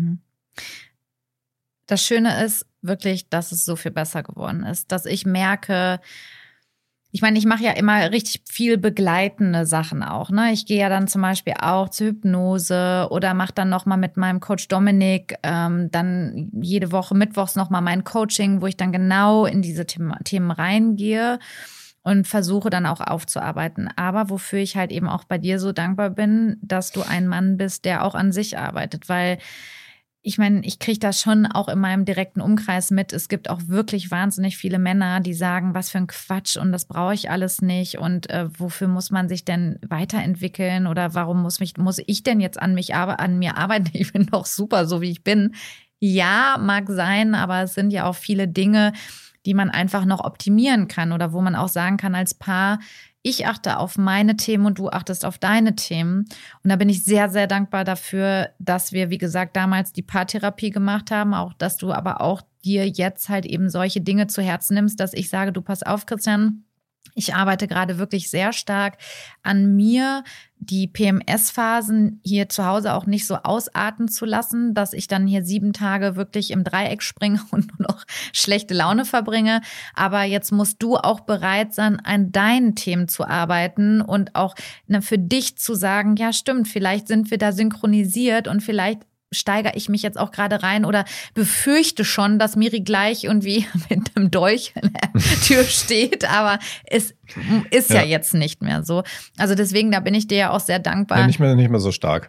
Das Schöne ist wirklich, dass es so viel besser geworden ist, dass ich merke, ich meine, ich mache ja immer richtig viel begleitende Sachen auch. Ne? Ich gehe ja dann zum Beispiel auch zur Hypnose oder mache dann nochmal mit meinem Coach Dominik dann jede Woche mittwochs nochmal mein Coaching, wo ich dann genau in diese Themen reingehe und versuche dann auch aufzuarbeiten. Aber wofür ich halt eben auch bei dir so dankbar bin, dass du ein Mann bist, der auch an sich arbeitet, weil ich meine, ich kriege das schon auch in meinem direkten Umkreis mit. Es gibt auch wirklich wahnsinnig viele Männer, die sagen, was für ein Quatsch und das brauche ich alles nicht und wofür muss man sich denn weiterentwickeln oder warum muss ich denn jetzt an mir arbeiten? Ich bin doch super, so wie ich bin. Ja, mag sein, aber es sind ja auch viele Dinge, die man einfach noch optimieren kann oder wo man auch sagen kann als Paar, ich achte auf meine Themen und du achtest auf deine Themen. Und da bin ich sehr, sehr dankbar dafür, dass wir, wie gesagt, damals die Paartherapie gemacht haben, auch dass du aber auch dir jetzt halt eben solche Dinge zu Herzen nimmst, dass ich sage, du pass auf, Christian, ich arbeite gerade wirklich sehr stark an mir, die PMS-Phasen hier zu Hause auch nicht so ausarten zu lassen, dass ich dann hier 7 Tage wirklich im Dreieck springe und nur noch schlechte Laune verbringe. Aber jetzt musst du auch bereit sein, an deinen Themen zu arbeiten und auch für dich zu sagen, ja stimmt, vielleicht sind wir da synchronisiert und vielleicht steigere ich mich jetzt auch gerade rein oder befürchte schon, dass Miri gleich irgendwie mit einem Dolch in der Tür steht, aber es ist ja jetzt nicht mehr so. Also deswegen, da bin ich dir ja auch sehr dankbar. Ja, nicht mehr so stark.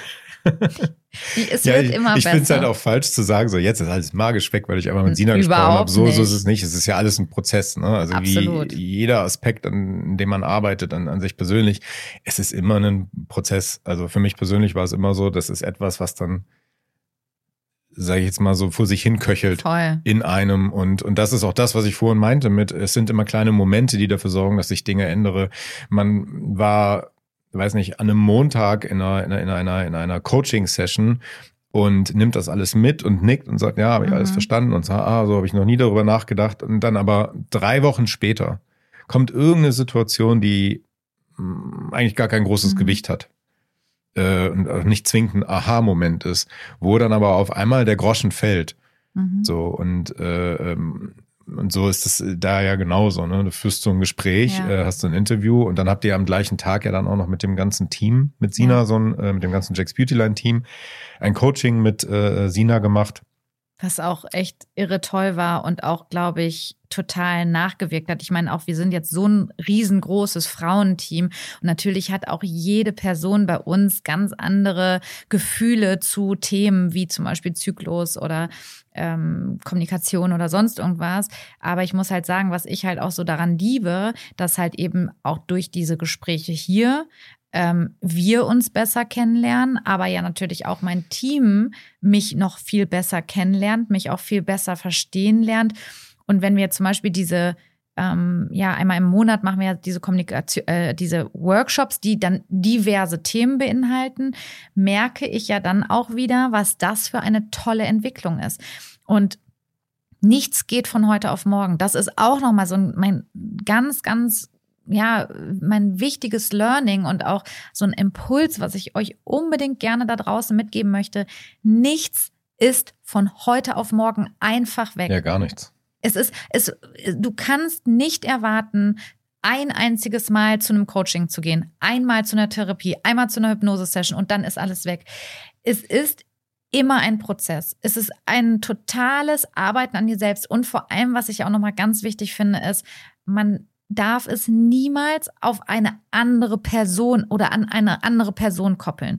Es wird immer besser. Ich finde es halt auch falsch zu sagen, so jetzt ist alles magisch weg, weil ich einmal mit Sina gesprochen habe. So ist es nicht. Es ist ja alles ein Prozess. Ne? Also absolut. Wie jeder Aspekt, an dem man arbeitet, an sich persönlich, es ist immer ein Prozess. Also für mich persönlich war es immer so, das ist etwas, was dann, sage ich jetzt mal so, vor sich hin köchelt. Voll. In einem. Und das ist auch das, was ich vorhin meinte mit, es sind immer kleine Momente, die dafür sorgen, dass sich Dinge ändere. Man war, weiß nicht, an einem Montag in einer Coaching-Session und nimmt das alles mit und nickt und sagt, ja, habe ich alles verstanden und sagt, so habe ich noch nie darüber nachgedacht. Und dann aber 3 Wochen später kommt irgendeine Situation, die eigentlich gar kein großes Gewicht hat. und auch nicht zwingend ein Aha-Moment ist, wo dann aber auf einmal der Groschen fällt. So, und so ist es da ja genauso, ne? Du führst so ein Gespräch, hast so ein Interview und dann habt ihr am gleichen Tag ja dann auch noch mit dem ganzen Team, mit Sina, mit dem ganzen Jack's Beautyline Team, ein Coaching mit Sina gemacht. Was auch echt irre toll war und auch, glaube ich, total nachgewirkt hat. Ich meine, auch wir sind jetzt so ein riesengroßes Frauenteam und natürlich hat auch jede Person bei uns ganz andere Gefühle zu Themen wie zum Beispiel Zyklus oder Kommunikation oder sonst irgendwas. Aber ich muss halt sagen, was ich halt auch so daran liebe, dass halt eben auch durch diese Gespräche hier wir uns besser kennenlernen, aber ja natürlich auch mein Team mich noch viel besser kennenlernt, mich auch viel besser verstehen lernt. Und wenn wir zum Beispiel diese, einmal im Monat machen wir ja diese Kommunikation, diese Workshops, die dann diverse Themen beinhalten, merke ich ja dann auch wieder, was das für eine tolle Entwicklung ist. Und nichts geht von heute auf morgen. Das ist auch nochmal so mein mein wichtiges Learning und auch so ein Impuls, was ich euch unbedingt gerne da draußen mitgeben möchte. Nichts ist von heute auf morgen einfach weg. Ja, gar nichts. Du kannst nicht erwarten, ein einziges Mal zu einem Coaching zu gehen, einmal zu einer Therapie, einmal zu einer Hypnose-Session und dann ist alles weg. Es ist immer ein Prozess. Es ist ein totales Arbeiten an dir selbst und vor allem, was ich auch nochmal ganz wichtig finde, ist, man darf es niemals auf eine andere Person oder an eine andere Person koppeln.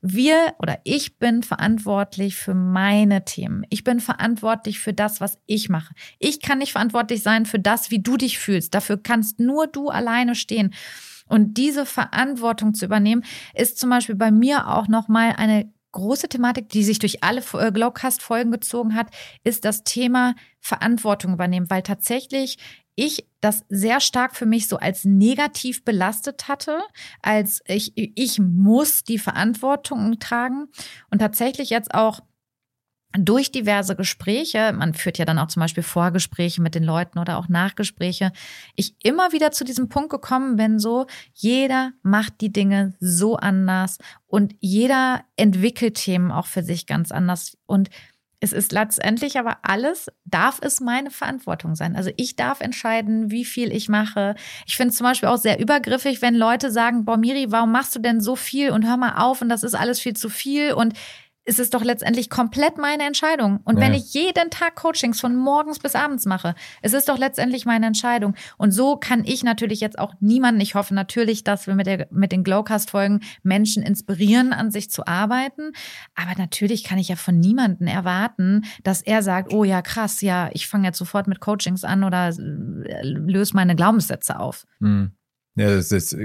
Ich bin verantwortlich für meine Themen. Ich bin verantwortlich für das, was ich mache. Ich kann nicht verantwortlich sein für das, wie du dich fühlst. Dafür kannst nur du alleine stehen. Und diese Verantwortung zu übernehmen, ist zum Beispiel bei mir auch nochmal eine große Thematik, die sich durch alle Glowcast-Folgen gezogen hat, ist das Thema Verantwortung übernehmen, weil tatsächlich ich das sehr stark für mich so als negativ belastet hatte, als ich muss die Verantwortung tragen und tatsächlich jetzt auch durch diverse Gespräche, man führt ja dann auch zum Beispiel Vorgespräche mit den Leuten oder auch Nachgespräche, ich immer wieder zu diesem Punkt gekommen bin, so jeder macht die Dinge so anders und jeder entwickelt Themen auch für sich ganz anders und es ist letztendlich aber darf es meine Verantwortung sein. Also ich darf entscheiden, wie viel ich mache. Ich finde es zum Beispiel auch sehr übergriffig, wenn Leute sagen, boah Miri, warum machst du denn so viel und hör mal auf und das ist alles viel zu viel und es ist doch letztendlich komplett meine Entscheidung. Und wenn ich jeden Tag Coachings von morgens bis abends mache, es ist doch letztendlich meine Entscheidung. Und so kann ich natürlich jetzt auch niemanden, ich hoffe natürlich, dass wir mit den Glowcast-Folgen Menschen inspirieren, an sich zu arbeiten. Aber natürlich kann ich ja von niemandem erwarten, dass er sagt, oh ja, krass, ja, ich fange jetzt sofort mit Coachings an oder löse meine Glaubenssätze auf. Ja, das ist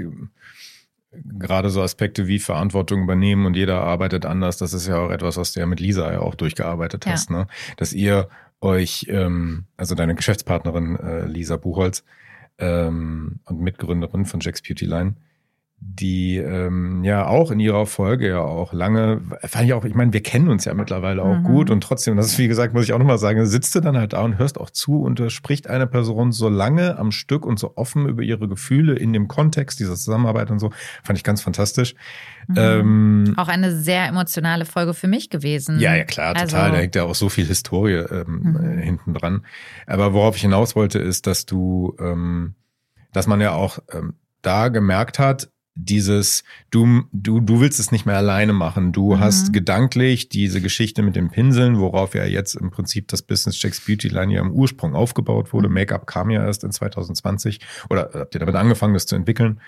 gerade so Aspekte wie Verantwortung übernehmen und jeder arbeitet anders, das ist ja auch etwas, was du ja mit Lisa ja auch durchgearbeitet hast, ne? Dass ihr euch, also deine Geschäftspartnerin Lisa Buchholz und Mitgründerin von Jack's Beautyline, die auch in ihrer Folge ja auch lange, fand ich auch, ich meine, wir kennen uns ja mittlerweile auch gut und trotzdem, das ist wie gesagt, muss ich auch nochmal sagen, sitzt du dann halt da und hörst auch zu und da spricht eine Person so lange am Stück und so offen über ihre Gefühle in dem Kontext dieser Zusammenarbeit und so, fand ich ganz fantastisch. Auch eine sehr emotionale Folge für mich gewesen. Ja, klar, total, da hängt ja auch so viel Historie hinten dran. Aber worauf ich hinaus wollte, ist, dass dass man ja auch da gemerkt hat, dieses, du willst es nicht mehr alleine machen. Du hast gedanklich diese Geschichte mit den Pinseln, worauf ja jetzt im Prinzip das Business Jack's Beautyline ja im Ursprung aufgebaut wurde. Make-up kam ja erst in 2020 oder habt ihr damit angefangen, das zu entwickeln,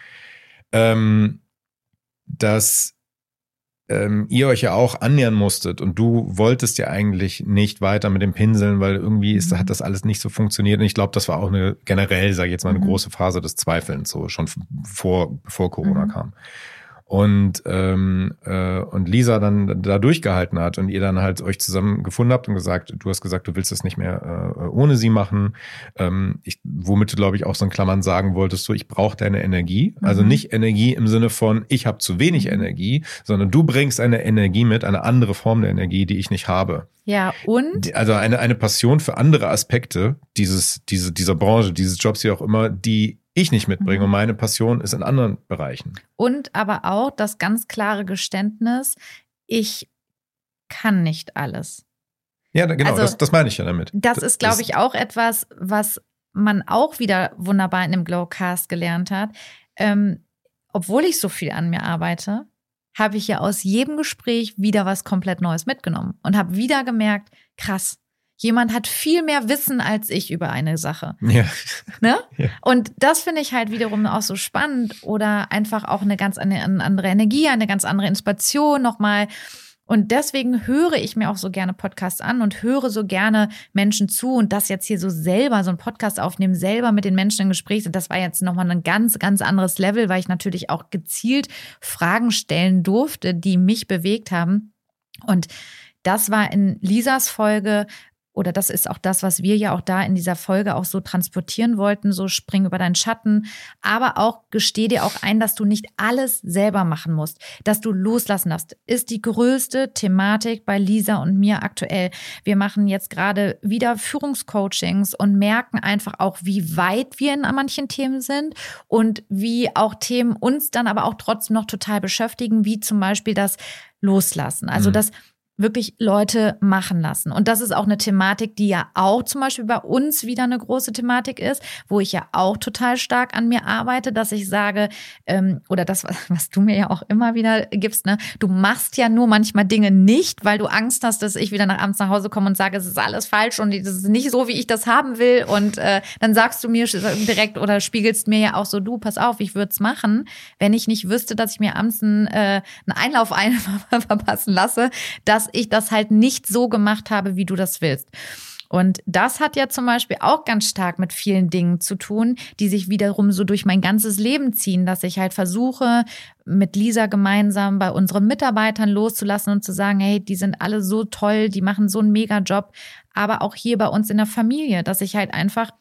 dass ihr euch ja auch annähern musstet und du wolltest ja eigentlich nicht weiter mit den Pinseln, weil irgendwie hat das alles nicht so funktioniert und ich glaube, das war auch generell, sage ich jetzt mal, eine große Phase des Zweifelns, so schon bevor Corona kam. Und Lisa dann da durchgehalten hat und ihr dann halt euch zusammen gefunden habt und du hast gesagt, du willst das nicht mehr ohne sie machen. Womit du, glaube ich, auch so in Klammern sagen wolltest, so ich brauche deine Energie. Also nicht Energie im Sinne von, ich habe zu wenig Energie, sondern du bringst eine Energie mit, eine andere Form der Energie, die ich nicht habe. Ja, und? Also eine Passion für andere Aspekte dieser Branche, dieses Jobs, wie auch immer, die ich nicht mitbringe. Und meine Passion ist in anderen Bereichen. Und aber auch das ganz klare Geständnis, ich kann nicht alles. Ja, genau, also, das meine ich ja damit. Das ist, glaube ich, auch etwas, was man auch wieder wunderbar in dem Glowcast gelernt hat. Obwohl ich so viel an mir arbeite, habe ich ja aus jedem Gespräch wieder was komplett Neues mitgenommen und habe wieder gemerkt, krass, jemand hat viel mehr Wissen als ich über eine Sache. Ja. Ne? Ja. Und das finde ich halt wiederum auch so spannend oder einfach auch eine ganz andere Energie, eine ganz andere Inspiration nochmal. Und deswegen höre ich mir auch so gerne Podcasts an und höre so gerne Menschen zu und das jetzt hier so selber, so einen Podcast aufnehmen, selber mit den Menschen im Gespräch sind, das war jetzt nochmal ein ganz, ganz anderes Level, weil ich natürlich auch gezielt Fragen stellen durfte, die mich bewegt haben. Und das war in Lisas Folge, oder das ist auch das, was wir ja auch da in dieser Folge auch so transportieren wollten, so spring über deinen Schatten, aber auch gesteh dir auch ein, dass du nicht alles selber machen musst, dass du loslassen darfst, ist die größte Thematik bei Lisa und mir aktuell. Wir machen jetzt gerade wieder Führungscoachings und merken einfach auch, wie weit wir in manchen Themen sind und wie auch Themen uns dann aber auch trotzdem noch total beschäftigen, wie zum Beispiel das Loslassen. Also das wirklich Leute machen lassen. Und das ist auch eine Thematik, die ja auch zum Beispiel bei uns wieder eine große Thematik ist, wo ich ja auch total stark an mir arbeite, dass ich sage, oder das, was du mir ja auch immer wieder gibst, ne, du machst ja nur manchmal Dinge nicht, weil du Angst hast, dass ich wieder abends nach Hause komme und sage, es ist alles falsch und es ist nicht so, wie ich das haben will. Und dann sagst du mir direkt oder spiegelst mir ja auch so, du, pass auf, ich würde es machen, wenn ich nicht wüsste, dass ich mir abends einen Einlauf verpassen lasse, dass ich das halt nicht so gemacht habe, wie du das willst. Und das hat ja zum Beispiel auch ganz stark mit vielen Dingen zu tun, die sich wiederum so durch mein ganzes Leben ziehen, dass ich halt versuche, mit Lisa gemeinsam bei unseren Mitarbeitern loszulassen und zu sagen, hey, die sind alle so toll, die machen so einen Mega-Job, aber auch hier bei uns in der Familie, dass ich halt einfach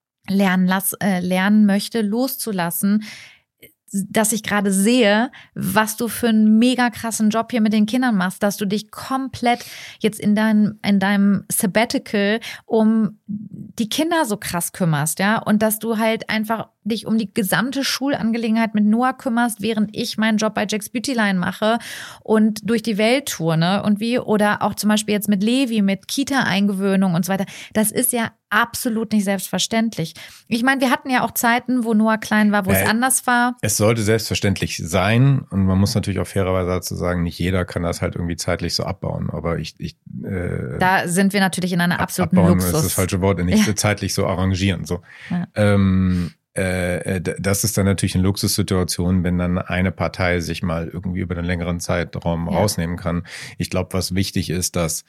lernen möchte, loszulassen, dass ich gerade sehe, was du für einen mega krassen Job hier mit den Kindern machst, dass du dich komplett jetzt in deinem Sabbatical um die Kinder so krass kümmerst, ja, und dass du halt einfach dich um die gesamte Schulangelegenheit mit Noah kümmerst, während ich meinen Job bei Jack's Beauty Line mache und durch die Welt tour, ne, und oder auch zum Beispiel jetzt mit Levi, mit Kita-Eingewöhnung und so weiter. Das ist ja absolut nicht selbstverständlich. Ich meine, wir hatten ja auch Zeiten, wo Noah klein war, wo es anders war. Es sollte selbstverständlich sein und man muss natürlich auch fairerweise dazu sagen, nicht jeder kann das halt irgendwie zeitlich so abbauen, aber da sind wir natürlich in einer absoluten abbauen, Luxus. Das ist das falsche Wort, nicht zeitlich so arrangieren, so. Ja. Das ist dann natürlich eine Luxussituation, wenn dann eine Partei sich mal irgendwie über einen längeren Zeitraum rausnehmen kann. Ich glaube, was wichtig ist, dass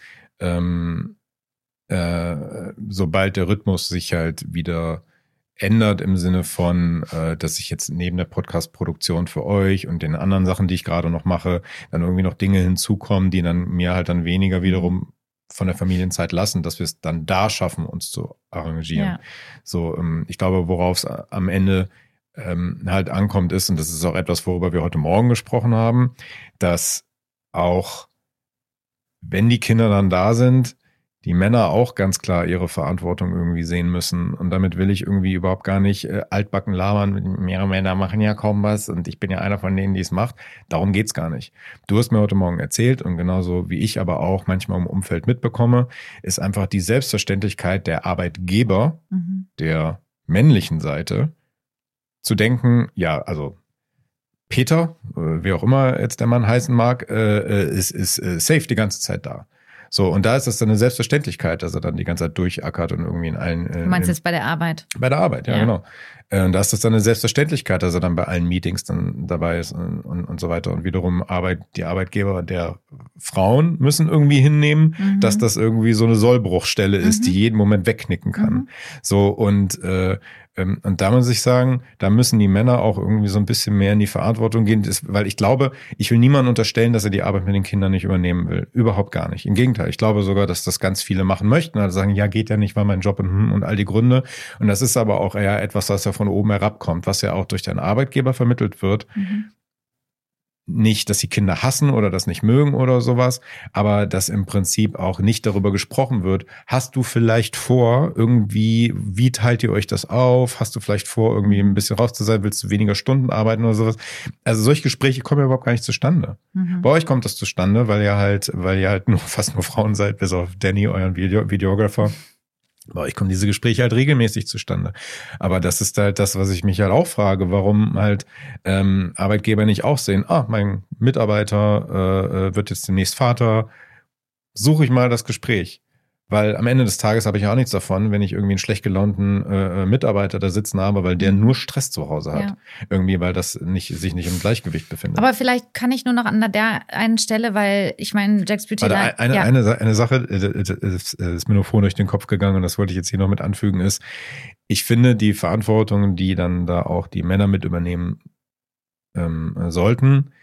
sobald der Rhythmus sich halt wieder ändert im Sinne von, dass ich jetzt neben der Podcast-Produktion für euch und den anderen Sachen, die ich gerade noch mache, dann irgendwie noch Dinge hinzukommen, die dann mir halt dann weniger wiederum von der Familienzeit lassen, dass wir es dann da schaffen, uns zu arrangieren. Ja. So, ich glaube, worauf es am Ende halt ankommt ist, und das ist auch etwas, worüber wir heute Morgen gesprochen haben, dass auch, wenn die Kinder dann da sind, die Männer auch ganz klar ihre Verantwortung irgendwie sehen müssen. Und damit will ich irgendwie überhaupt gar nicht altbacken labern. Mehrere Männer machen ja kaum was und ich bin ja einer von denen, die es macht. Darum geht's gar nicht. Du hast mir heute Morgen erzählt und genauso wie ich aber auch manchmal im Umfeld mitbekomme, ist einfach die Selbstverständlichkeit der Arbeitgeber, der männlichen Seite, zu denken, ja, also Peter, wie auch immer jetzt der Mann heißen mag, ist safe die ganze Zeit da. So, und da ist das dann eine Selbstverständlichkeit, dass er dann die ganze Zeit durchackert und irgendwie in allen... Du meinst jetzt bei der Arbeit? Bei der Arbeit, ja. Genau. Und da ist das dann eine Selbstverständlichkeit, dass er dann bei allen Meetings dann dabei ist und so weiter. Und wiederum die Arbeitgeber der Frauen müssen irgendwie hinnehmen, dass das irgendwie so eine Sollbruchstelle ist, die jeden Moment wegknicken kann. So, und da muss ich sagen, da müssen die Männer auch irgendwie so ein bisschen mehr in die Verantwortung gehen, weil ich glaube, ich will niemandem unterstellen, dass er die Arbeit mit den Kindern nicht übernehmen will. Überhaupt gar nicht. Im Gegenteil, ich glaube sogar, dass das ganz viele machen möchten. Also sagen, ja, geht ja nicht, weil mein Job und all die Gründe. Und das ist aber auch eher etwas, was ja von oben herabkommt, was ja auch durch deinen Arbeitgeber vermittelt wird. nicht, dass sie Kinder hassen oder das nicht mögen oder sowas, aber dass im Prinzip auch nicht darüber gesprochen wird. Hast du vielleicht vor, irgendwie, wie teilt ihr euch das auf? Hast du vielleicht vor, irgendwie ein bisschen raus zu sein? Willst du weniger Stunden arbeiten oder sowas? Also solche Gespräche kommen ja überhaupt gar nicht zustande. Bei euch kommt das zustande, weil ihr halt fast nur Frauen seid, bis auf Danny, euren Videographer. Bei euch kommen diese Gespräche halt regelmäßig zustande. Aber das ist halt das, was ich mich halt auch frage, warum halt Arbeitgeber nicht auch sehen, mein Mitarbeiter wird jetzt demnächst Vater, suche ich mal das Gespräch. Weil am Ende des Tages habe ich ja auch nichts davon, wenn ich irgendwie einen schlecht gelaunten Mitarbeiter da sitzen habe, weil der nur Stress zu Hause hat. Ja. Irgendwie, weil das sich nicht im Gleichgewicht befindet. Aber vielleicht kann ich nur noch an der einen Stelle, weil ich meine, Jack's Beauty Line... Eine Sache ist mir nur vorhin durch den Kopf gegangen und das wollte ich jetzt hier noch mit anfügen, ist, ich finde die Verantwortung, die dann da auch die Männer mit übernehmen sollten,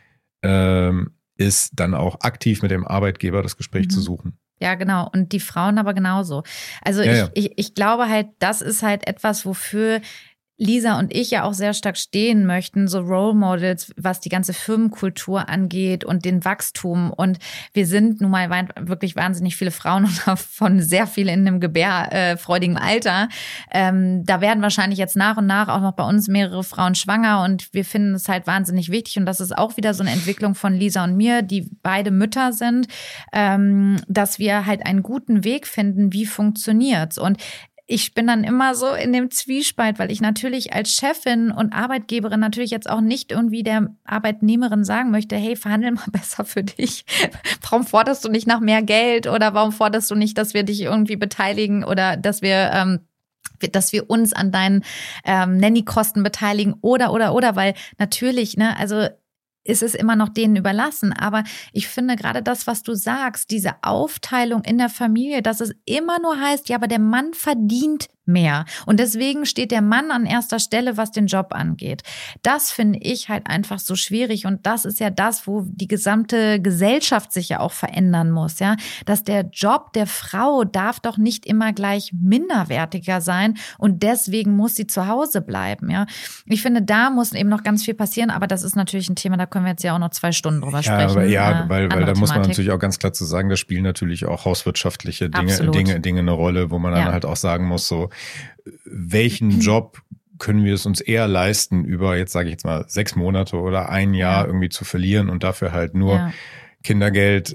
ist dann auch aktiv mit dem Arbeitgeber das Gespräch zu suchen. Ja, genau. Und die Frauen aber genauso. Also ich glaube halt, das ist halt etwas, wofür Lisa und ich ja auch sehr stark stehen möchten, so Role Models, was die ganze Firmenkultur angeht und den Wachstum. Und wir sind nun mal wirklich wahnsinnig viele Frauen und davon sehr viele in einem gebärfreudigen Alter. Da werden wahrscheinlich jetzt nach und nach auch noch bei uns mehrere Frauen schwanger und wir finden es halt wahnsinnig wichtig. Und das ist auch wieder so eine Entwicklung von Lisa und mir, die beide Mütter sind, dass wir halt einen guten Weg finden, wie funktioniert's. Und ich bin dann immer so in dem Zwiespalt, weil ich natürlich als Chefin und Arbeitgeberin natürlich jetzt auch nicht irgendwie der Arbeitnehmerin sagen möchte, hey, verhandel mal besser für dich. Warum forderst du nicht nach mehr Geld oder warum forderst du nicht, dass wir dich irgendwie beteiligen oder dass wir uns an deinen Nanny-Kosten beteiligen oder, weil natürlich, ne, also ist es immer noch denen überlassen. Aber ich finde gerade das, was du sagst, diese Aufteilung in der Familie, dass es immer nur heißt, ja, aber der Mann verdient mehr. Und deswegen steht der Mann an erster Stelle, was den Job angeht. Das finde ich halt einfach so schwierig. Und das ist ja das, wo die gesamte Gesellschaft sich ja auch verändern muss, ja. Dass der Job der Frau darf doch nicht immer gleich minderwertiger sein und deswegen muss sie zu Hause bleiben, ja. Ich finde, da muss eben noch ganz viel passieren, aber das ist natürlich ein Thema, da können wir jetzt ja auch noch 2 Stunden drüber sprechen. Weil da muss man natürlich auch ganz klar zu sagen, da spielen natürlich auch hauswirtschaftliche Dinge eine Rolle, wo man dann halt auch sagen muss, so, welchen Job können wir es uns eher leisten, über jetzt sage ich jetzt mal 6 Monate oder ein Jahr irgendwie zu verlieren und dafür halt nur Kindergeld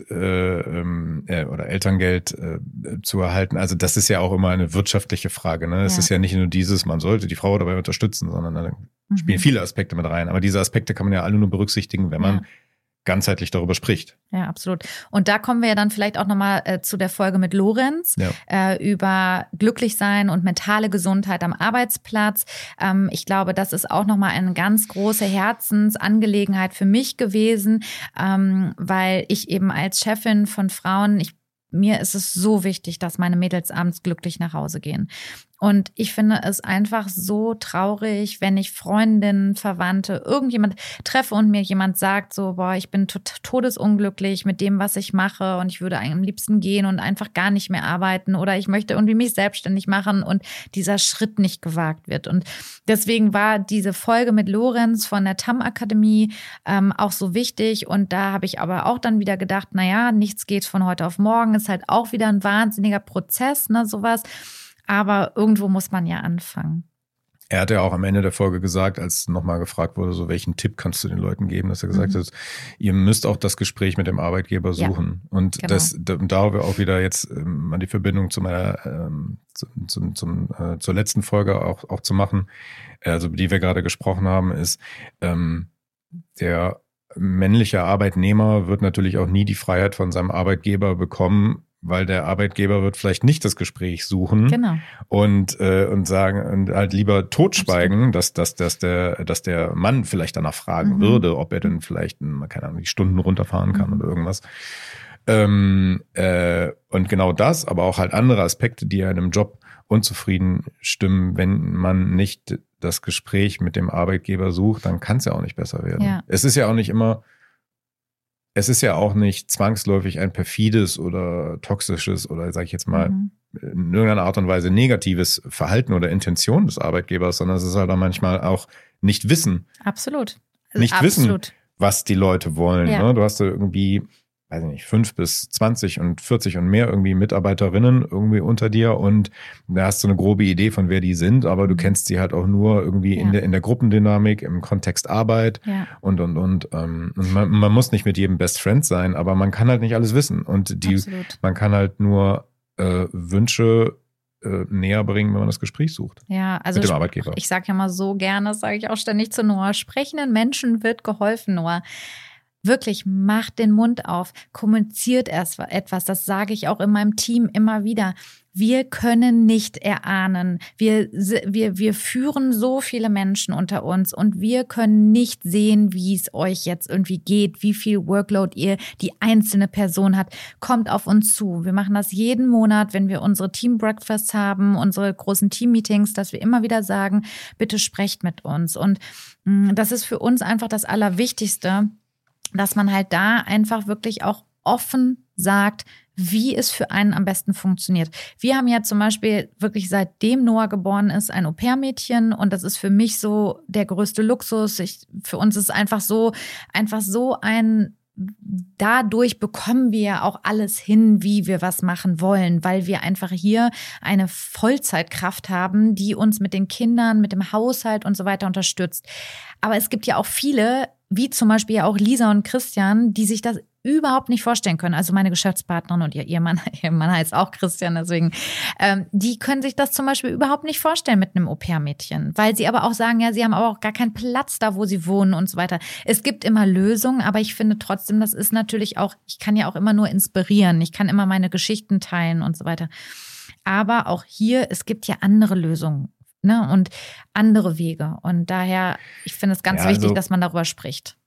oder Elterngeld zu erhalten. Also das ist ja auch immer eine wirtschaftliche Frage. Ne? Es ist ja nicht nur dieses, man sollte die Frau dabei unterstützen, sondern da spielen viele Aspekte mit rein. Aber diese Aspekte kann man ja alle nur berücksichtigen, wenn man ganzheitlich darüber spricht. Ja, absolut. Und da kommen wir ja dann vielleicht auch nochmal zu der Folge mit Lorenz über Glücklichsein und mentale Gesundheit am Arbeitsplatz. Ich glaube, das ist auch nochmal eine ganz große Herzensangelegenheit für mich gewesen, weil ich eben als Chefin von Frauen, mir ist es so wichtig, dass meine Mädels abends glücklich nach Hause gehen. Und ich finde es einfach so traurig, wenn ich Freundinnen, Verwandte, irgendjemand treffe und mir jemand sagt so, boah, ich bin todesunglücklich mit dem, was ich mache und ich würde am liebsten gehen und einfach gar nicht mehr arbeiten oder ich möchte irgendwie mich selbstständig machen und dieser Schritt nicht gewagt wird. Und deswegen war diese Folge mit Lorenz von der TAM-Akademie auch so wichtig und da habe ich aber auch dann wieder gedacht, naja, nichts geht von heute auf morgen, ist halt auch wieder ein wahnsinniger Prozess, ne, sowas. Aber irgendwo muss man ja anfangen. Er hat ja auch am Ende der Folge gesagt, als nochmal gefragt wurde, so welchen Tipp kannst du den Leuten geben, dass er gesagt hat, ihr müsst auch das Gespräch mit dem Arbeitgeber suchen. Ja, und genau. Da wir auch wieder jetzt an die Verbindung zu meiner zur letzten Folge auch zu machen, also die wir gerade gesprochen haben, ist der männliche Arbeitnehmer wird natürlich auch nie die Freiheit von seinem Arbeitgeber bekommen, weil der Arbeitgeber wird vielleicht nicht das Gespräch suchen und sagen und halt lieber totschweigen, dass der Mann vielleicht danach fragen würde, ob er denn vielleicht keine Ahnung, die Stunden runterfahren kann oder irgendwas. Und genau das, aber auch halt andere Aspekte, die einem Job unzufrieden stimmen, wenn man nicht das Gespräch mit dem Arbeitgeber sucht, dann kann es ja auch nicht besser werden. Ja. Es ist ja auch nicht zwangsläufig ein perfides oder toxisches oder sage ich jetzt mal in irgendeiner Art und Weise negatives Verhalten oder Intention des Arbeitgebers, sondern es ist halt auch manchmal auch nicht Wissen. Absolut. Nicht Wissen, was die Leute wollen. Ja. Ne? Du hast da irgendwie, weiß ich nicht, 5 bis 20 und 40 und mehr irgendwie Mitarbeiterinnen irgendwie unter dir und da hast du eine grobe Idee von wer die sind, aber du kennst sie halt auch nur irgendwie in der Gruppendynamik, im Kontext Arbeit und man muss nicht mit jedem Best Friend sein, aber man kann halt nicht alles wissen und man kann halt nur Wünsche näher bringen, wenn man das Gespräch sucht. Ja, also mit dem Arbeitgeber. Ich sage ja mal so gerne, das sage ich auch ständig zu Noah, sprechenden Menschen wird geholfen, Noah. Wirklich, macht den Mund auf, kommuniziert erst etwas, das sage ich auch in meinem Team immer wieder. Wir können nicht erahnen, wir führen so viele Menschen unter uns und wir können nicht sehen, wie es euch jetzt irgendwie geht, wie viel Workload ihr die einzelne Person hat. Kommt auf uns zu. Wir machen das jeden Monat, wenn wir unsere Team-Breakfasts haben, unsere großen Team-Meetings, dass wir immer wieder sagen, bitte sprecht mit uns. Und das ist für uns einfach das Allerwichtigste, dass man halt da einfach wirklich auch offen sagt, wie es für einen am besten funktioniert. Wir haben ja zum Beispiel wirklich seitdem Noah geboren ist, ein Au-pair-Mädchen und das ist für mich so der größte Luxus. Für uns ist einfach so dadurch bekommen wir ja auch alles hin, wie wir was machen wollen, weil wir einfach hier eine Vollzeitkraft haben, die uns mit den Kindern, mit dem Haushalt und so weiter unterstützt. Aber es gibt ja auch viele, wie zum Beispiel ja auch Lisa und Christian, die sich das überhaupt nicht vorstellen können. Also meine Geschäftspartnerin und ihr Mann heißt auch Christian, deswegen, die können sich das zum Beispiel überhaupt nicht vorstellen mit einem Au-pair-Mädchen, weil sie aber auch sagen, ja, sie haben aber auch gar keinen Platz da, wo sie wohnen und so weiter. Es gibt immer Lösungen, aber ich finde trotzdem, das ist natürlich auch, ich kann ja auch immer nur inspirieren, ich kann immer meine Geschichten teilen und so weiter. Aber auch hier, es gibt ja andere Lösungen. Ne, und andere Wege. Und daher, ich finde es ganz wichtig, dass man darüber spricht.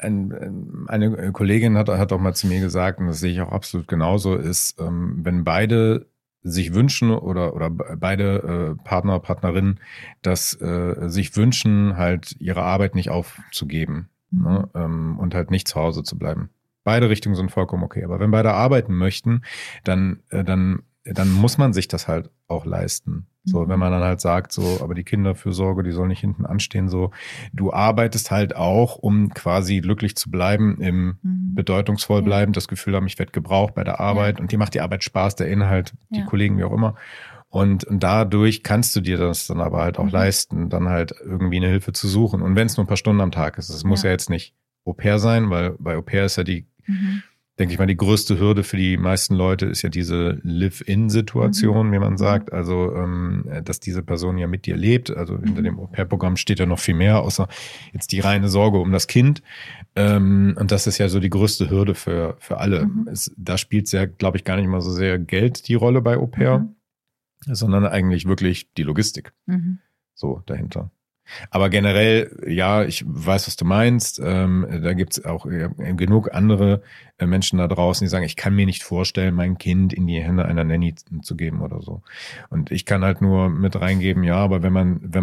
Eine Kollegin hat auch mal zu mir gesagt, und das sehe ich auch absolut genauso, ist, wenn beide sich wünschen oder beide Partner, Partnerinnen, dass sich wünschen, halt ihre Arbeit nicht aufzugeben ne, und halt nicht zu Hause zu bleiben. Beide Richtungen sind vollkommen okay. Aber wenn beide arbeiten möchten, dann muss man sich das halt auch leisten. So, wenn man dann halt sagt, so, aber die Kinderfürsorge, die soll nicht hinten anstehen, so, du arbeitest halt auch, um quasi glücklich zu bleiben, im bedeutungsvoll bleiben, das Gefühl haben, ich werde gebraucht bei der Arbeit und dir macht die Arbeit Spaß, der Inhalt, die Kollegen, wie auch immer. Und dadurch kannst du dir das dann aber halt auch leisten, dann halt irgendwie eine Hilfe zu suchen. Und wenn es nur ein paar Stunden am Tag ist, es muss ja jetzt nicht Au-pair sein, weil bei Au-pair ist ja denke ich mal, die größte Hürde für die meisten Leute ist ja diese Live-in-Situation, wie man sagt. Also, dass diese Person ja mit dir lebt. Also hinter dem Au-pair-Programm steht ja noch viel mehr, außer jetzt die reine Sorge um das Kind. Und das ist ja so die größte Hürde für alle. Da spielt es ja, glaube ich, gar nicht mal so sehr Geld die Rolle bei Au-pair, sondern eigentlich wirklich die Logistik. So dahinter. Aber generell, ja, ich weiß, was du meinst. Da gibt's auch genug andere Menschen da draußen, die sagen, ich kann mir nicht vorstellen, mein Kind in die Hände einer Nanny zu geben oder so. Und ich kann halt nur mit reingeben, ja, aber wenn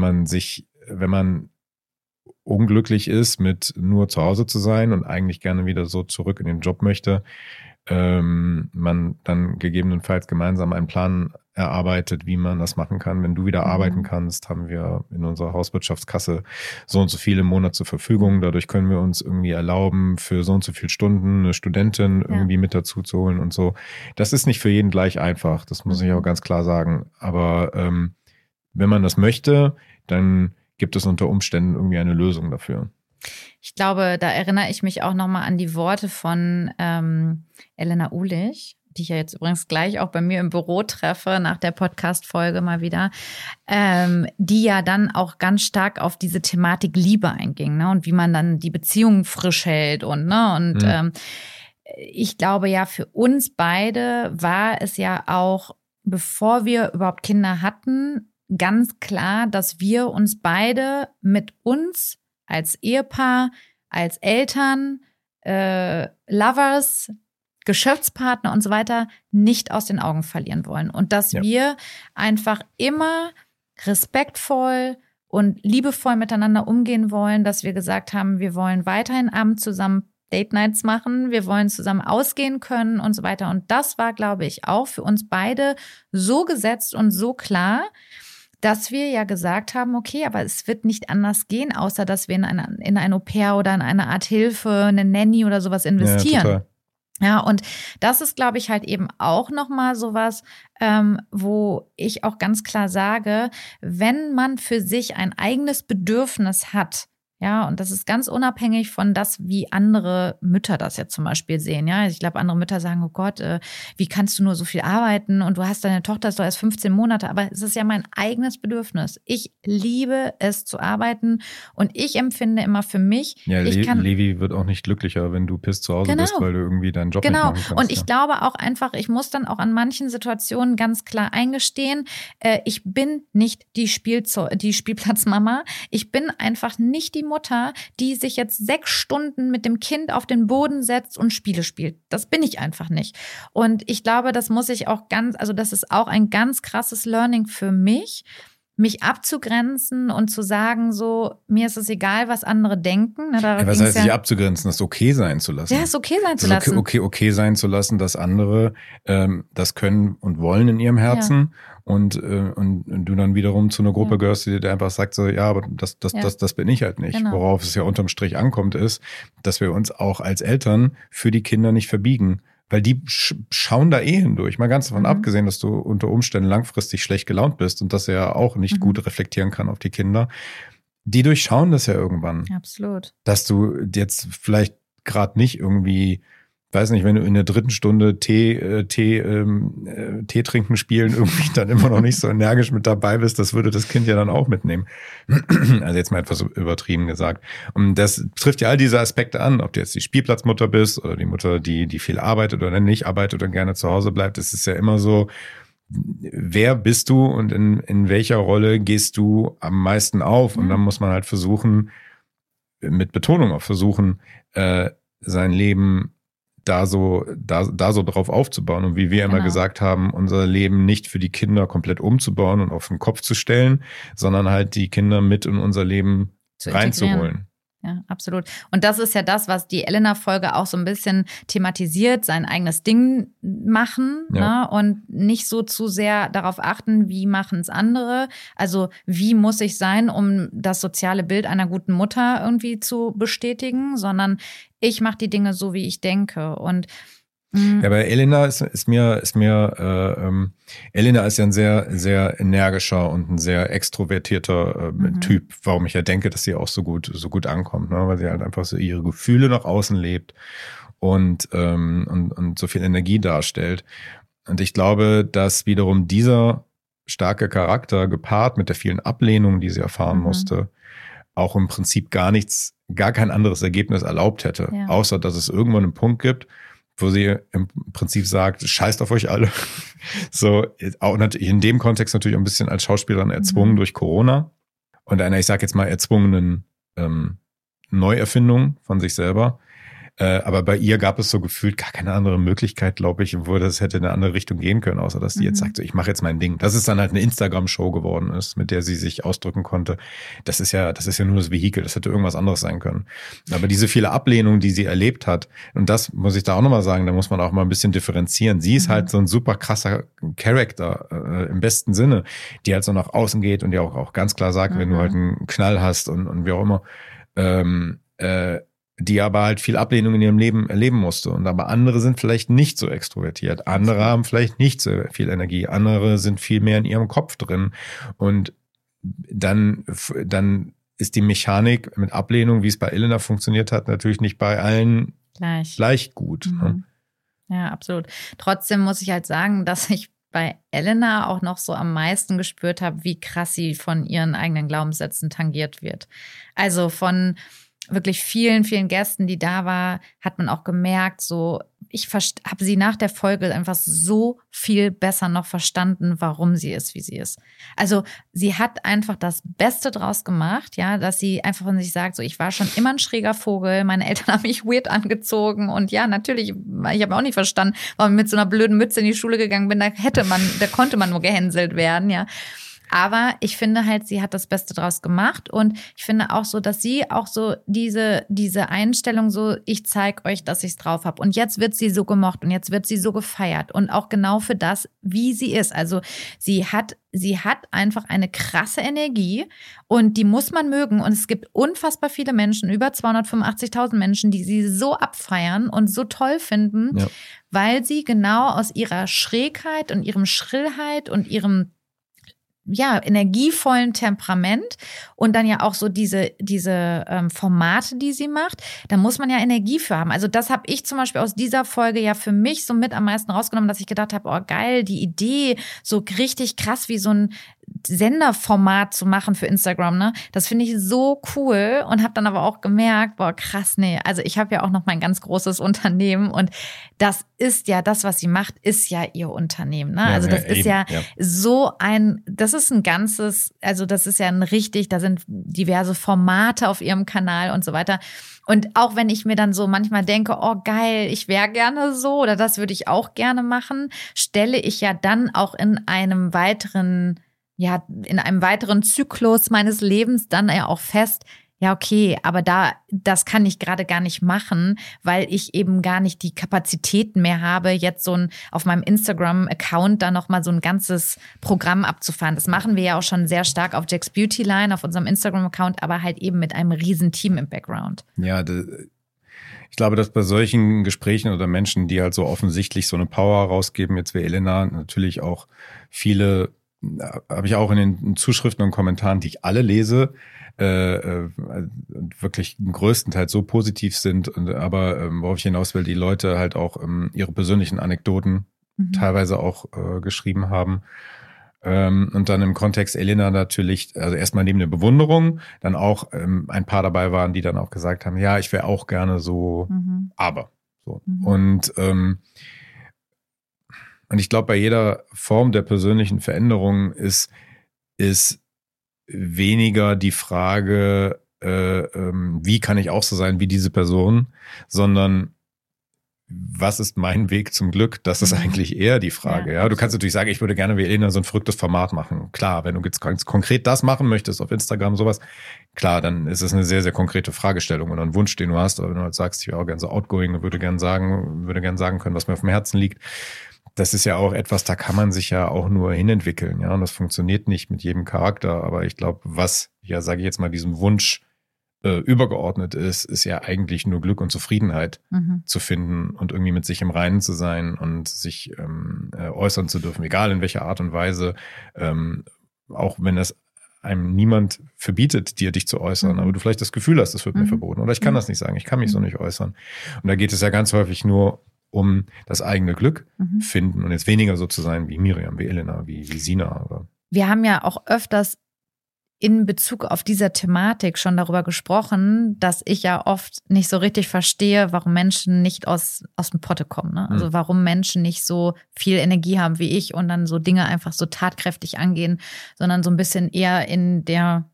man unglücklich ist, mit nur zu Hause zu sein und eigentlich gerne wieder so zurück in den Job möchte, man dann gegebenenfalls gemeinsam einen Plan erarbeitet, wie man das machen kann. Wenn du wieder arbeiten kannst, haben wir in unserer Hauswirtschaftskasse so und so viele im Monat zur Verfügung. Dadurch können wir uns irgendwie erlauben, für so und so viele Stunden eine Studentin irgendwie mit dazu zu holen und so. Das ist nicht für jeden gleich einfach. Das muss ich auch ganz klar sagen. Aber wenn man das möchte, dann gibt es unter Umständen irgendwie eine Lösung dafür. Ich glaube, da erinnere ich mich auch nochmal an die Worte von Elena Uhlich, die ich ja jetzt übrigens gleich auch bei mir im Büro treffe, nach der Podcast-Folge mal wieder, die ja dann auch ganz stark auf diese Thematik Liebe einging, ne? Und wie man dann die Beziehung frisch hält ich glaube ja, für uns beide war es ja auch, bevor wir überhaupt Kinder hatten, ganz klar, dass wir uns beide mit uns als Ehepaar, als Eltern, Lovers, Geschäftspartner und so weiter nicht aus den Augen verlieren wollen. Und dass wir einfach immer respektvoll und liebevoll miteinander umgehen wollen, dass wir gesagt haben, wir wollen weiterhin abends zusammen Date-Nights machen, wir wollen zusammen ausgehen können und so weiter. Und das war, glaube ich, auch für uns beide so gesetzt und so klar, dass wir ja gesagt haben, okay, aber es wird nicht anders gehen, außer dass wir in ein Au-pair oder in eine Art Hilfe, eine Nanny oder sowas investieren. Ja, total. Ja, und das ist, glaube ich, halt eben auch nochmal sowas, wo ich auch ganz klar sage, wenn man für sich ein eigenes Bedürfnis hat, ja, und das ist ganz unabhängig von das, wie andere Mütter das jetzt zum Beispiel sehen. Ja, ich glaube, andere Mütter sagen, oh Gott, wie kannst du nur so viel arbeiten und du hast deine Tochter, ist doch erst 15 Monate. Aber es ist ja mein eigenes Bedürfnis. Ich liebe es zu arbeiten und ich empfinde immer für mich. Ja, Levi wird auch nicht glücklicher, wenn du piss zu Hause bist, weil du irgendwie deinen Job nicht machen kannst. Und ich glaube auch einfach, ich muss dann auch an manchen Situationen ganz klar eingestehen, ich bin nicht die Spielplatzmama. Ich bin einfach nicht die Mutter, die sich jetzt 6 Stunden mit dem Kind auf den Boden setzt und Spiele spielt. Das bin ich einfach nicht. Und ich glaube, das muss ich auch das ist auch ein ganz krasses Learning für mich abzugrenzen und zu sagen, so, mir ist es egal, was andere denken. Was heißt sich abzugrenzen? Das okay sein zu lassen. Ja, es okay sein zu lassen. Okay sein zu lassen, dass andere das können und wollen in ihrem Herzen. Ja. Und du dann wiederum zu einer Gruppe gehörst, die dir einfach sagt, so, ja, aber das bin ich halt nicht. Genau. Worauf es ja unterm Strich ankommt, ist, dass wir uns auch als Eltern für die Kinder nicht verbiegen. Weil die schauen da hindurch. Mal ganz davon abgesehen, dass du unter Umständen langfristig schlecht gelaunt bist und dass er ja auch nicht gut reflektieren kann auf die Kinder. Die durchschauen das ja irgendwann. Absolut. Dass du jetzt vielleicht gerade nicht irgendwie, weiß nicht, wenn du in der 3. Stunde Tee trinken spielen irgendwie dann immer noch nicht so energisch mit dabei bist, das würde das Kind ja dann auch mitnehmen. Also jetzt mal etwas übertrieben gesagt. Und das trifft ja all diese Aspekte an, ob du jetzt die Spielplatzmutter bist oder die Mutter, die viel arbeitet oder nicht arbeitet oder gerne zu Hause bleibt. Es ist ja immer so, wer bist du und in welcher Rolle gehst du am meisten auf? Und dann muss man halt versuchen, mit Betonung auch versuchen, sein Leben da so drauf aufzubauen und wie wir immer gesagt haben, unser Leben nicht für die Kinder komplett umzubauen und auf den Kopf zu stellen, sondern halt die Kinder mit in unser Leben reinzuholen. Ja, absolut. Und das ist ja das, was die Elena-Folge auch so ein bisschen thematisiert, sein eigenes Ding machen, ne? Und nicht so zu sehr darauf achten, wie machen es andere. Also wie muss ich sein, um das soziale Bild einer guten Mutter irgendwie zu bestätigen, sondern ich mache die Dinge so, wie ich denke. Und ja, bei Elena Elena ist ja ein sehr, sehr energischer und ein sehr extrovertierter Typ, warum ich ja denke, dass sie auch so gut ankommt, ne? Weil sie halt einfach so ihre Gefühle nach außen lebt und so viel Energie darstellt. Und ich glaube, dass wiederum dieser starke Charakter gepaart mit der vielen Ablehnung, die sie erfahren musste, auch im Prinzip gar kein anderes Ergebnis erlaubt hätte, außer dass es irgendwann einen Punkt gibt, wo sie im Prinzip sagt, scheißt auf euch alle. So, auch natürlich in dem Kontext natürlich ein bisschen als Schauspielerin erzwungen durch Corona und einer, ich sag jetzt mal, erzwungenen Neuerfindung von sich selber. Aber bei ihr gab es so gefühlt gar keine andere Möglichkeit, glaube ich, wo das hätte in eine andere Richtung gehen können, außer dass sie jetzt sagt, so, ich mache jetzt mein Ding. Dass es dann halt eine Instagram-Show geworden ist, mit der sie sich ausdrücken konnte. Das ist ja nur das Vehikel. Das hätte irgendwas anderes sein können. Aber diese viele Ablehnung, die sie erlebt hat, und das muss ich da auch nochmal sagen, da muss man auch mal ein bisschen differenzieren. Sie ist halt so ein super krasser Charakter, im besten Sinne, die halt so nach außen geht und die auch ganz klar sagt, wenn du halt einen Knall hast und wie auch immer, die aber halt viel Ablehnung in ihrem Leben erleben musste. Und aber andere sind vielleicht nicht so extrovertiert. Andere haben vielleicht nicht so viel Energie. Andere sind viel mehr in ihrem Kopf drin. Und dann ist die Mechanik mit Ablehnung, wie es bei Elena funktioniert hat, natürlich nicht bei allen gleich gut. Ne? Ja, absolut. Trotzdem muss ich halt sagen, dass ich bei Elena auch noch so am meisten gespürt habe, wie krass sie von ihren eigenen Glaubenssätzen tangiert wird. Also von wirklich vielen, vielen Gästen, die da war, hat man auch gemerkt, so, ich habe sie nach der Folge einfach so viel besser noch verstanden, warum sie ist, wie sie ist. Also sie hat einfach das Beste draus gemacht, ja, dass sie einfach von sich sagt, so, ich war schon immer ein schräger Vogel, meine Eltern haben mich weird angezogen und ja, natürlich, ich habe auch nicht verstanden, warum ich mit so einer blöden Mütze in die Schule gegangen bin, da konnte man nur gehänselt werden, ja. Aber ich finde halt, sie hat das Beste draus gemacht und ich finde auch so, dass sie auch so diese Einstellung so, ich zeige euch, dass ich es drauf habe und jetzt wird sie so gemocht und jetzt wird sie so gefeiert und auch genau für das, wie sie ist. Also sie hat einfach eine krasse Energie und die muss man mögen und es gibt unfassbar viele Menschen, über 285.000 Menschen, die sie so abfeiern und so toll finden, weil sie genau aus ihrer Schrägheit und ihrem Schrillheit und ihrem energievollen Temperament und dann ja auch so diese Formate, die sie macht, da muss man ja Energie für haben. Also das habe ich zum Beispiel aus dieser Folge ja für mich so mit am meisten rausgenommen, dass ich gedacht habe, oh geil, die Idee, so richtig krass wie so ein Senderformat zu machen für Instagram, ne? Das finde ich so cool und habe dann aber auch gemerkt, boah, krass, nee, also ich habe ja auch noch mein ganz großes Unternehmen und das ist ja, das, was sie macht, ist ja ihr Unternehmen, ne? Also das ist das ist ein ganzes, also das ist ja ein richtig, da sind diverse Formate auf ihrem Kanal und so weiter. Und auch wenn ich mir dann so manchmal denke, oh geil, ich wäre gerne so oder das würde ich auch gerne machen, stelle ich ja dann auch in einem weiteren Zyklus meines Lebens dann ja auch fest, ja okay, aber das kann ich gerade gar nicht machen, weil ich eben gar nicht die Kapazitäten mehr habe, jetzt auf meinem Instagram-Account da nochmal so ein ganzes Programm abzufahren. Das machen wir ja auch schon sehr stark auf Jack's Beauty Line, auf unserem Instagram-Account, aber halt eben mit einem riesen Team im Background. Ja, ich glaube, dass bei solchen Gesprächen oder Menschen, die halt so offensichtlich so eine Power rausgeben, jetzt wie Elena, natürlich auch viele, habe ich auch in den Zuschriften und Kommentaren, die ich alle lese, wirklich größtenteils so positiv sind, aber worauf ich hinaus will, die Leute halt auch ihre persönlichen Anekdoten teilweise auch geschrieben haben. Und dann im Kontext Elena natürlich, also erstmal neben der Bewunderung, dann auch ein paar dabei waren, die dann auch gesagt haben, ja, ich wäre auch gerne so, aber so. Und ich glaube, bei jeder Form der persönlichen Veränderung ist weniger die Frage, wie kann ich auch so sein wie diese Person, sondern was ist mein Weg zum Glück? Das ist eigentlich eher die Frage. Ja, du kannst natürlich sagen, ich würde gerne wie Elena so ein verrücktes Format machen. Klar, wenn du jetzt ganz konkret das machen möchtest auf Instagram, sowas, klar, dann ist es eine sehr, sehr konkrete Fragestellung und ein Wunsch, den du hast. Aber wenn du halt sagst, ich wäre auch gerne so outgoing, würde gerne sagen können, was mir auf dem Herzen liegt. Das ist ja auch etwas, da kann man sich ja auch nur hinentwickeln, ja, und das funktioniert nicht mit jedem Charakter, aber ich glaube, was, ja, sage ich jetzt mal, diesem Wunsch übergeordnet ist ja eigentlich nur Glück und Zufriedenheit zu finden und irgendwie mit sich im Reinen zu sein und sich äußern zu dürfen, egal in welcher Art und Weise, auch wenn das einem niemand verbietet, dir dich zu äußern, aber du vielleicht das Gefühl hast, das wird mir verboten oder ich kann das nicht sagen, ich kann mich so nicht äußern. Und da geht es ja ganz häufig nur um das eigene Glück finden und jetzt weniger so zu sein wie Miriam, wie Elena, wie Sina. Aber. Wir haben ja auch öfters in Bezug auf diese Thematik schon darüber gesprochen, dass ich ja oft nicht so richtig verstehe, warum Menschen nicht aus dem Potte kommen. Ne? Also warum Menschen nicht so viel Energie haben wie ich und dann so Dinge einfach so tatkräftig angehen, sondern so ein bisschen eher in der,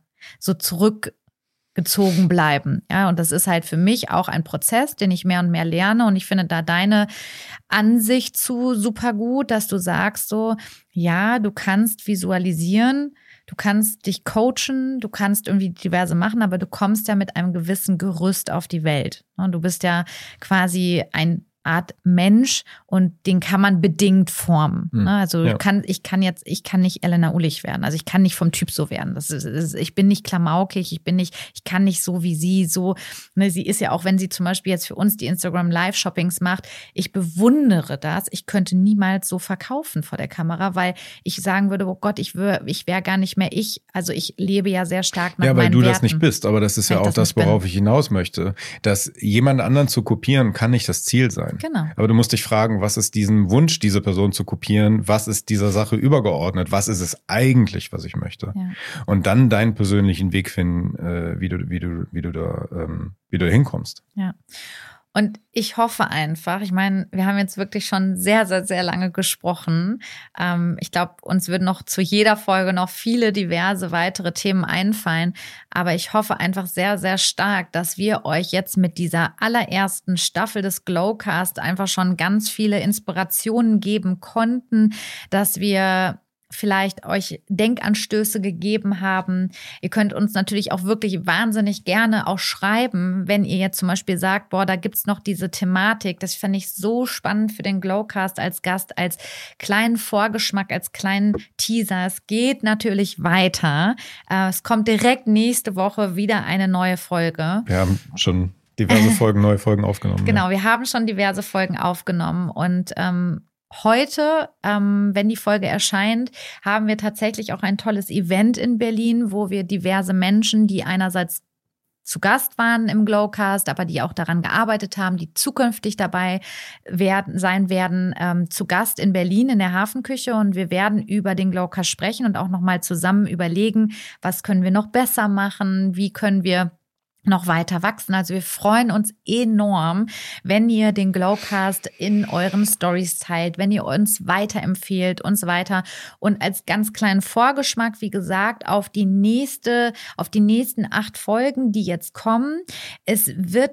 so zurückgezogen bleiben. Ja, und das ist halt für mich auch ein Prozess, den ich mehr und mehr lerne. Und ich finde da deine Ansicht zu super gut, dass du sagst so, ja, du kannst visualisieren, du kannst dich coachen, du kannst irgendwie diverse machen, aber du kommst ja mit einem gewissen Gerüst auf die Welt. Du bist ja quasi ein Art Mensch und den kann man bedingt formen. Also ich kann nicht Elena Ulich werden. Also ich kann nicht vom Typ so werden. Ich bin nicht klamaukig, ich kann nicht so wie sie so. Sie ist ja auch, wenn sie zum Beispiel jetzt für uns die Instagram Live-Shoppings macht, ich bewundere das. Ich könnte niemals so verkaufen vor der Kamera, weil ich sagen würde, oh Gott, ich wäre gar nicht mehr ich. Also ich lebe ja sehr stark nach meinen Werten. Ja, weil du das nicht bist. Aber das ist ja auch das, worauf ich hinaus möchte. Dass jemand anderen zu kopieren, kann nicht das Ziel sein. Genau. Aber du musst dich fragen, was ist diesem Wunsch, diese Person zu kopieren? Was ist dieser Sache übergeordnet? Was ist es eigentlich, was ich möchte? Ja. Und dann deinen persönlichen Weg finden, wie du da hinkommst. Ja. Und ich hoffe einfach, ich meine, wir haben jetzt wirklich schon sehr, sehr, sehr lange gesprochen. Ich glaube, uns würden noch zu jeder Folge noch viele diverse weitere Themen einfallen. Aber ich hoffe einfach sehr, sehr stark, dass wir euch jetzt mit dieser allerersten Staffel des Glowcast einfach schon ganz viele Inspirationen geben konnten, dass wir vielleicht euch Denkanstöße gegeben haben. Ihr könnt uns natürlich auch wirklich wahnsinnig gerne auch schreiben, wenn ihr jetzt zum Beispiel sagt, boah, da gibt's noch diese Thematik. Das fände ich so spannend für den Glowcast als Gast, als kleinen Vorgeschmack, als kleinen Teaser. Es geht natürlich weiter. Es kommt direkt nächste Woche wieder eine neue Folge. Wir haben schon diverse neue Folgen aufgenommen. Genau, wir haben schon diverse Folgen aufgenommen und heute, wenn die Folge erscheint, haben wir tatsächlich auch ein tolles Event in Berlin, wo wir diverse Menschen, die einerseits zu Gast waren im Glowcast, aber die auch daran gearbeitet haben, die zukünftig dabei sein werden, zu Gast in Berlin in der Hafenküche. Und wir werden über den Glowcast sprechen und auch nochmal zusammen überlegen, was können wir noch besser machen, wie können wir noch weiter wachsen. Also wir freuen uns enorm, wenn ihr den Glowcast in euren Stories teilt, wenn ihr uns weiterempfehlt und so weiter. Und als ganz kleinen Vorgeschmack, wie gesagt, auf die nächsten 8 Folgen, die jetzt kommen. Es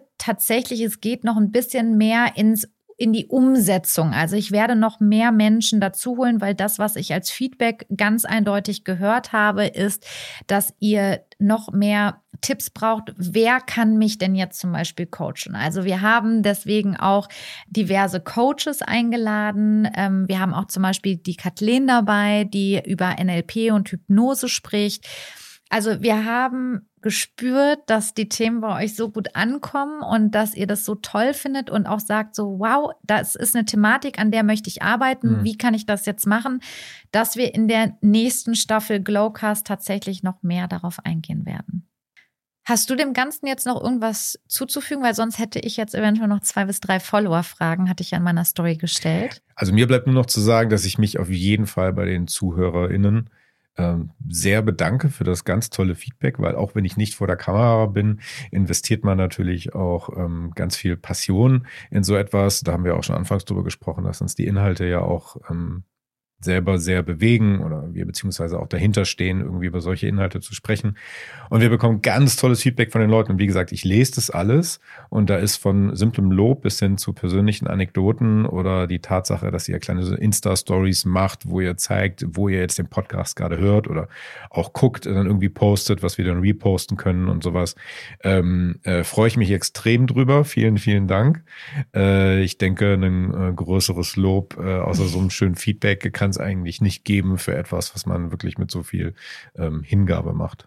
geht noch ein bisschen mehr in die Umsetzung. Also ich werde noch mehr Menschen dazu holen, weil das, was ich als Feedback ganz eindeutig gehört habe, ist, dass ihr noch mehr Tipps braucht. Wer kann mich denn jetzt zum Beispiel coachen? Also wir haben deswegen auch diverse Coaches eingeladen. Wir haben auch zum Beispiel die Kathleen dabei, die über NLP und Hypnose spricht. Also wir haben gespürt, dass die Themen bei euch so gut ankommen und dass ihr das so toll findet und auch sagt so, wow, das ist eine Thematik, an der möchte ich arbeiten. Wie kann ich das jetzt machen? Dass wir in der nächsten Staffel Glowcast tatsächlich noch mehr darauf eingehen werden. Hast du dem Ganzen jetzt noch irgendwas zuzufügen? Weil sonst hätte ich jetzt eventuell noch 2 bis 3 Follower-Fragen, hatte ich an meiner Story gestellt. Also mir bleibt nur noch zu sagen, dass ich mich auf jeden Fall bei den ZuhörerInnen sehr bedanke für das ganz tolle Feedback, weil auch wenn ich nicht vor der Kamera bin, investiert man natürlich auch ganz viel Passion in so etwas. Da haben wir auch schon anfangs drüber gesprochen, dass uns die Inhalte ja auch selber sehr bewegen oder wir beziehungsweise auch dahinter stehen, irgendwie über solche Inhalte zu sprechen. Und wir bekommen ganz tolles Feedback von den Leuten. Und wie gesagt, ich lese das alles und da ist von simplem Lob bis hin zu persönlichen Anekdoten oder die Tatsache, dass ihr kleine Insta-Stories macht, wo ihr zeigt, wo ihr jetzt den Podcast gerade hört oder auch guckt, dann irgendwie postet, was wir dann reposten können und sowas. Freue ich mich extrem drüber. Vielen, vielen Dank. Ich denke, ein größeres Lob außer so einem schönen Feedback kann es eigentlich nicht geben für etwas, was man wirklich mit so viel Hingabe macht.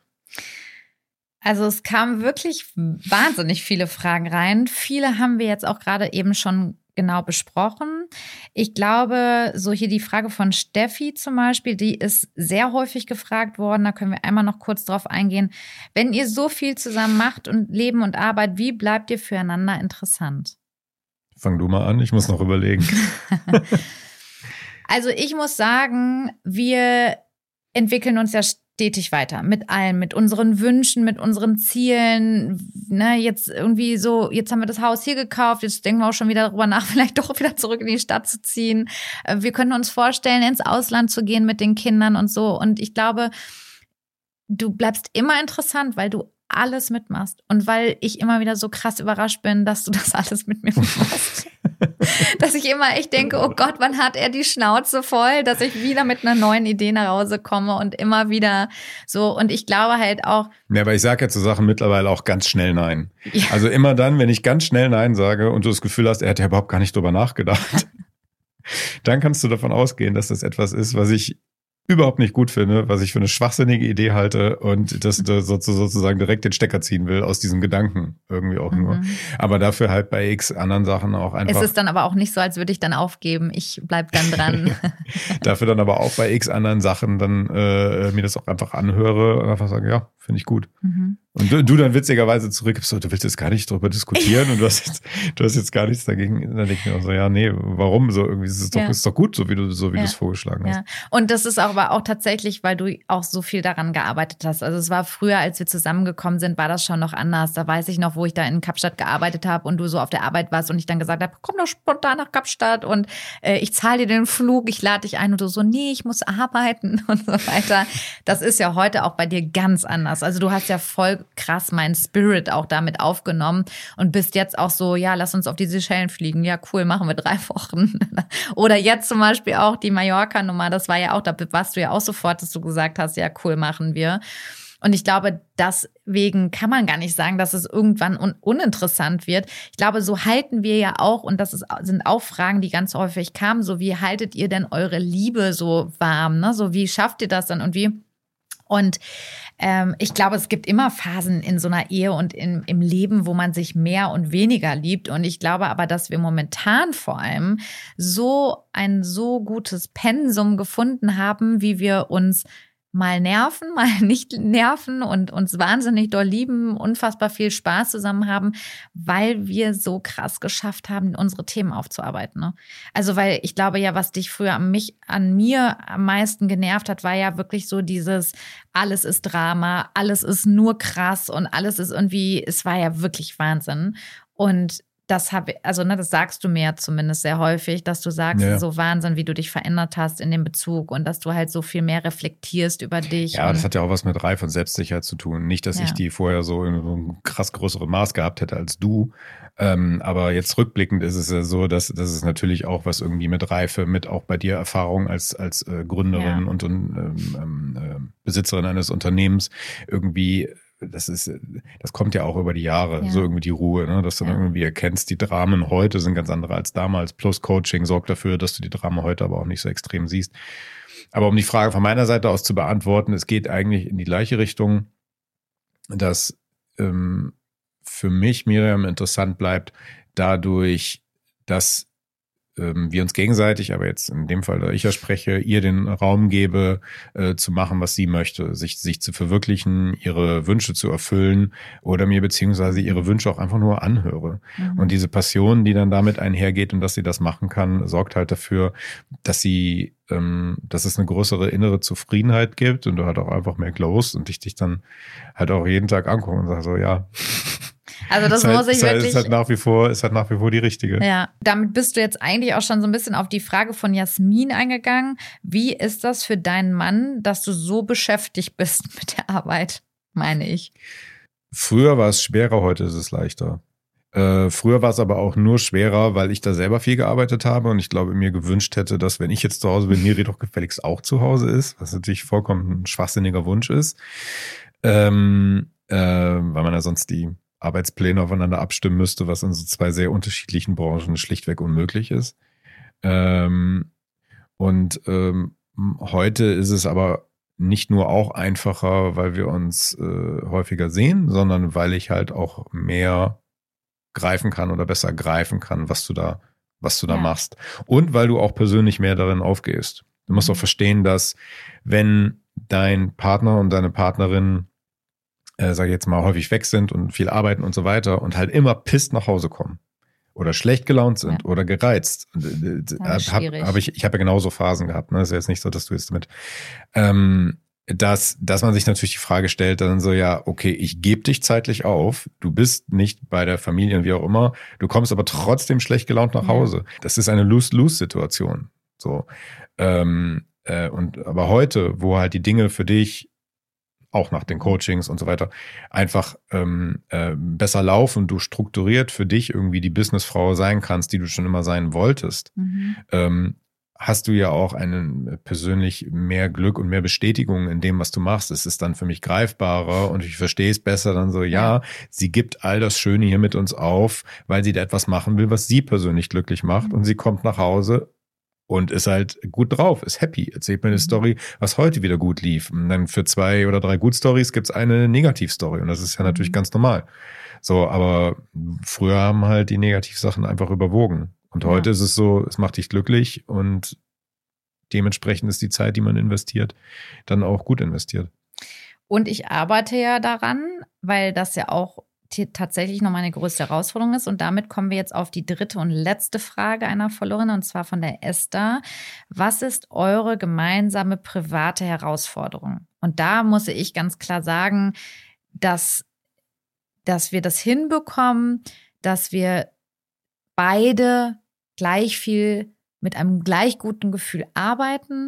Also es kamen wirklich wahnsinnig viele Fragen rein. Viele haben wir jetzt auch gerade eben schon genau besprochen. Ich glaube, so hier die Frage von Steffi zum Beispiel, die ist sehr häufig gefragt worden. Da können wir einmal noch kurz drauf eingehen. Wenn ihr so viel zusammen macht und Leben und Arbeit, wie bleibt ihr füreinander interessant? Fang du mal an, ich muss noch überlegen. Also ich muss sagen, wir entwickeln uns ja stetig weiter mit allem, mit unseren Wünschen, mit unseren Zielen. Ne, jetzt irgendwie so, jetzt haben wir das Haus hier gekauft, jetzt denken wir auch schon wieder darüber nach, vielleicht doch wieder zurück in die Stadt zu ziehen. Wir können uns vorstellen, ins Ausland zu gehen mit den Kindern und so. Und ich glaube, du bleibst immer interessant, weil du alles mitmachst. Und weil ich immer wieder so krass überrascht bin, dass du das alles mit mir machst. Dass ich immer echt denke, oh Gott, wann hat er die Schnauze voll, dass ich wieder mit einer neuen Idee nach Hause komme und immer wieder so. Und ich glaube halt auch. Ja, aber ich sage ja zu Sachen mittlerweile auch ganz schnell Nein. Ja. Also immer dann, wenn ich ganz schnell Nein sage und du das Gefühl hast, er hat ja überhaupt gar nicht drüber nachgedacht, dann kannst du davon ausgehen, dass das etwas ist, was ich überhaupt nicht gut finde, was ich für eine schwachsinnige Idee halte und das sozusagen direkt den Stecker ziehen will aus diesem Gedanken irgendwie auch nur. Aber dafür halt bei x anderen Sachen auch einfach. Es ist dann aber auch nicht so, als würde ich dann aufgeben. Ich bleib dann dran. Dafür dann aber auch bei x anderen Sachen dann mir das auch einfach anhöre und einfach sagen, ja, finde ich gut. Und du dann witzigerweise zurückgibst, so, du willst jetzt gar nicht drüber diskutieren und du hast jetzt gar nichts dagegen. Dann denke ich mir auch so, ja, nee, warum? So irgendwie ist es doch gut, so wie du es vorgeschlagen hast. Ja. Und das ist aber auch tatsächlich, weil du auch so viel daran gearbeitet hast. Also es war früher, als wir zusammengekommen sind, war das schon noch anders. Da weiß ich noch, wo ich da in Kapstadt gearbeitet habe und du so auf der Arbeit warst und ich dann gesagt habe, komm doch spontan nach Kapstadt und ich zahle dir den Flug, ich lade dich ein und du so, nee, ich muss arbeiten und so weiter. Das ist ja heute auch bei dir ganz anders. hast. Also du hast ja voll krass meinen Spirit auch damit aufgenommen und bist jetzt auch so, ja, lass uns auf die Seychellen fliegen. Ja, cool, machen wir 3 Wochen. Oder jetzt zum Beispiel auch die Mallorca-Nummer, das war ja auch, da warst du ja auch sofort, dass du gesagt hast, ja, cool, machen wir. Und ich glaube, deswegen kann man gar nicht sagen, dass es irgendwann uninteressant wird. Ich glaube, so halten wir ja auch, und sind auch Fragen, die ganz häufig kamen, so wie haltet ihr denn eure Liebe so warm? Ne? So wie schafft ihr das dann und wie? Und ich glaube, es gibt immer Phasen in so einer Ehe und im Leben, wo man sich mehr und weniger liebt. Und ich glaube aber, dass wir momentan vor allem so ein so gutes Pensum gefunden haben, wie wir uns mal nerven, mal nicht nerven und uns wahnsinnig doll lieben, unfassbar viel Spaß zusammen haben, weil wir so krass geschafft haben, unsere Themen aufzuarbeiten. Ne? Also weil ich glaube ja, was dich früher an mir am meisten genervt hat, war ja wirklich so dieses, alles ist Drama, alles ist nur krass und alles ist irgendwie, es war ja wirklich Wahnsinn. Und das das sagst du mir zumindest sehr häufig, dass du sagst, so Wahnsinn, wie du dich verändert hast in dem Bezug und dass du halt so viel mehr reflektierst über dich. Ja, das hat ja auch was mit Reife und Selbstsicherheit zu tun. Nicht, dass ich die vorher so in so einem krass größerem Maß gehabt hätte als du. Aber jetzt rückblickend ist es ja so, dass es natürlich auch was irgendwie mit Reife, mit auch bei dir Erfahrung als Gründerin und Besitzerin eines Unternehmens irgendwie. Das kommt ja auch über die Jahre, so irgendwie die Ruhe, ne? Dass du dann irgendwie erkennst, die Dramen heute sind ganz andere als damals. Plus Coaching sorgt dafür, dass du die Dramen heute aber auch nicht so extrem siehst. Aber um die Frage von meiner Seite aus zu beantworten, es geht eigentlich in die gleiche Richtung, dass für mich, Miriam, interessant bleibt, dadurch, dass wir uns gegenseitig, aber jetzt in dem Fall, da ich ja spreche, ihr den Raum gebe, zu machen, was sie möchte, sich zu verwirklichen, ihre Wünsche zu erfüllen oder mir beziehungsweise ihre Wünsche auch einfach nur anhöre. Und diese Passion, die dann damit einhergeht und dass sie das machen kann, sorgt halt dafür, dass es eine größere innere Zufriedenheit gibt und du halt auch einfach mehr glowst und ich dich dann halt auch jeden Tag angucke und sage so, ja. Also das muss ich wirklich. Ist halt nach wie vor die richtige. Ja, damit bist du jetzt eigentlich auch schon so ein bisschen auf die Frage von Jasmin eingegangen. Wie ist das für deinen Mann, dass du so beschäftigt bist mit der Arbeit, meine ich? Früher war es schwerer, heute ist es leichter. Früher war es aber auch nur schwerer, weil ich da selber viel gearbeitet habe und ich glaube, mir gewünscht hätte, dass wenn ich jetzt zu Hause bin, Miri doch gefälligst auch zu Hause ist, was natürlich vollkommen ein schwachsinniger Wunsch ist, weil man ja sonst die Arbeitspläne aufeinander abstimmen müsste, was in so 2 sehr unterschiedlichen Branchen schlichtweg unmöglich ist. Heute ist es aber nicht nur auch einfacher, weil wir uns häufiger sehen, sondern weil ich halt auch mehr greifen kann oder besser greifen kann, was du da machst. Und weil du auch persönlich mehr darin aufgehst. Du musst auch verstehen, dass wenn dein Partner und deine Partnerin sage ich jetzt mal, häufig weg sind und viel arbeiten und so weiter und halt immer pisst nach Hause kommen oder schlecht gelaunt sind oder gereizt. Ich habe ja genauso Phasen gehabt. Ne? Das ist ja jetzt nicht so, dass du jetzt damit, dass man sich natürlich die Frage stellt, dann so, ja, okay, ich gebe dich zeitlich auf, du bist nicht bei der Familie und wie auch immer, du kommst aber trotzdem schlecht gelaunt nach Hause. Das ist eine Lose-Lose-Situation. So. Aber heute, wo halt die Dinge für dich auch nach den Coachings und so weiter, einfach besser laufen, du strukturiert für dich irgendwie die Businessfrau sein kannst, die du schon immer sein wolltest, hast du ja auch persönlich mehr Glück und mehr Bestätigung in dem, was du machst. Es ist dann für mich greifbarer und ich verstehe es besser dann so, sie gibt all das Schöne hier mit uns auf, weil sie da etwas machen will, was sie persönlich glücklich macht und sie kommt nach Hause und ist halt gut drauf, ist happy. Erzählt mir eine Story, was heute wieder gut lief. Und dann für 2 oder 3 Gut-Stories gibt's eine Negativ-Story. Und das ist ja natürlich ganz normal. So, aber früher haben halt die Negativsachen einfach überwogen. Und heute ist es so, es macht dich glücklich und dementsprechend ist die Zeit, die man investiert, dann auch gut investiert. Und ich arbeite ja daran, weil das ja auch tatsächlich noch meine größte Herausforderung ist. Und damit kommen wir jetzt auf die 3. und letzte Frage einer Followerin, und zwar von der Esther. Was ist eure gemeinsame private Herausforderung? Und da muss ich ganz klar sagen, dass wir das hinbekommen, dass wir beide gleich viel mit einem gleich guten Gefühl arbeiten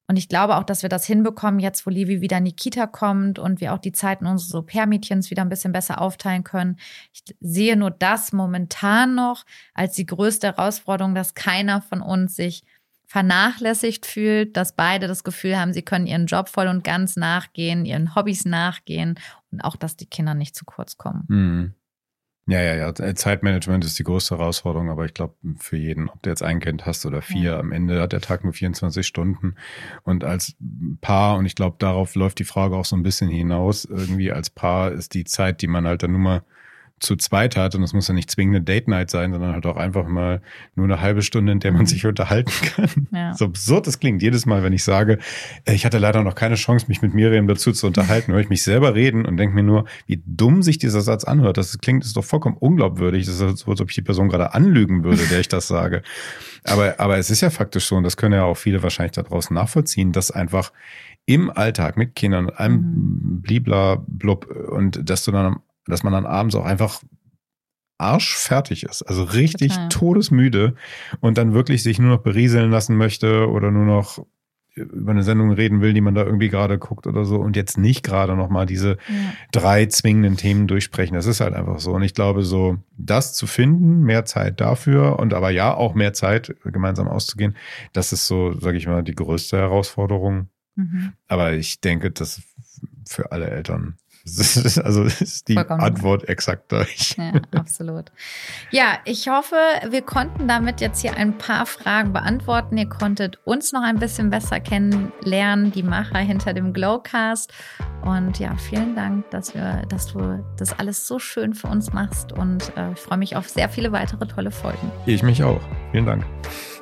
Und ich glaube auch, dass wir das hinbekommen, jetzt wo Livi wieder in die Kita kommt und wir auch die Zeiten unseres Au-pair-Mädchens wieder ein bisschen besser aufteilen können. Ich sehe nur das momentan noch als die größte Herausforderung, dass keiner von uns sich vernachlässigt fühlt, dass beide das Gefühl haben, sie können ihren Job voll und ganz nachgehen, ihren Hobbys nachgehen und auch, dass die Kinder nicht zu kurz kommen. Mhm. Ja. Zeitmanagement ist die größte Herausforderung, aber ich glaube, für jeden, ob du jetzt ein Kind hast oder 4, am Ende hat der Tag nur 24 Stunden. Und als Paar, und ich glaube, darauf läuft die Frage auch so ein bisschen hinaus, irgendwie als Paar ist die Zeit, die man halt dann nur mal zu zweit hat, und das muss ja nicht zwingend eine Date-Night sein, sondern halt auch einfach mal nur eine halbe Stunde, in der man sich unterhalten kann. Ja. So absurd das klingt. Jedes Mal, wenn ich sage, ich hatte leider noch keine Chance, mich mit Miriam dazu zu unterhalten, höre ich mich selber reden und denke mir nur, wie dumm sich dieser Satz anhört. Das klingt, ist doch vollkommen unglaubwürdig. Das ist so, als ob ich die Person gerade anlügen würde, der ich das sage. Aber es ist ja faktisch so, und das können ja auch viele wahrscheinlich da draußen nachvollziehen, dass einfach im Alltag mit Kindern und allem bliblablub und dass man dann abends auch einfach arschfertig ist, also richtig todesmüde und dann wirklich sich nur noch berieseln lassen möchte oder nur noch über eine Sendung reden will, die man da irgendwie gerade guckt oder so, und jetzt nicht gerade nochmal diese 3 zwingenden Themen durchsprechen. Das ist halt einfach so. Und ich glaube, so das zu finden, mehr Zeit dafür und aber ja auch mehr Zeit gemeinsam auszugehen, das ist so, sage ich mal, die größte Herausforderung. Aber ich denke, dass für alle Eltern ist die vollkommen Antwort exakt gleich. Ja, absolut. Ja, ich hoffe, wir konnten damit jetzt hier ein paar Fragen beantworten. Ihr konntet uns noch ein bisschen besser kennenlernen, die Macher hinter dem Glowcast. Und ja, vielen Dank, dass du das alles so schön für uns machst. Und ich freue mich auf sehr viele weitere tolle Folgen. Ich mich auch. Vielen Dank.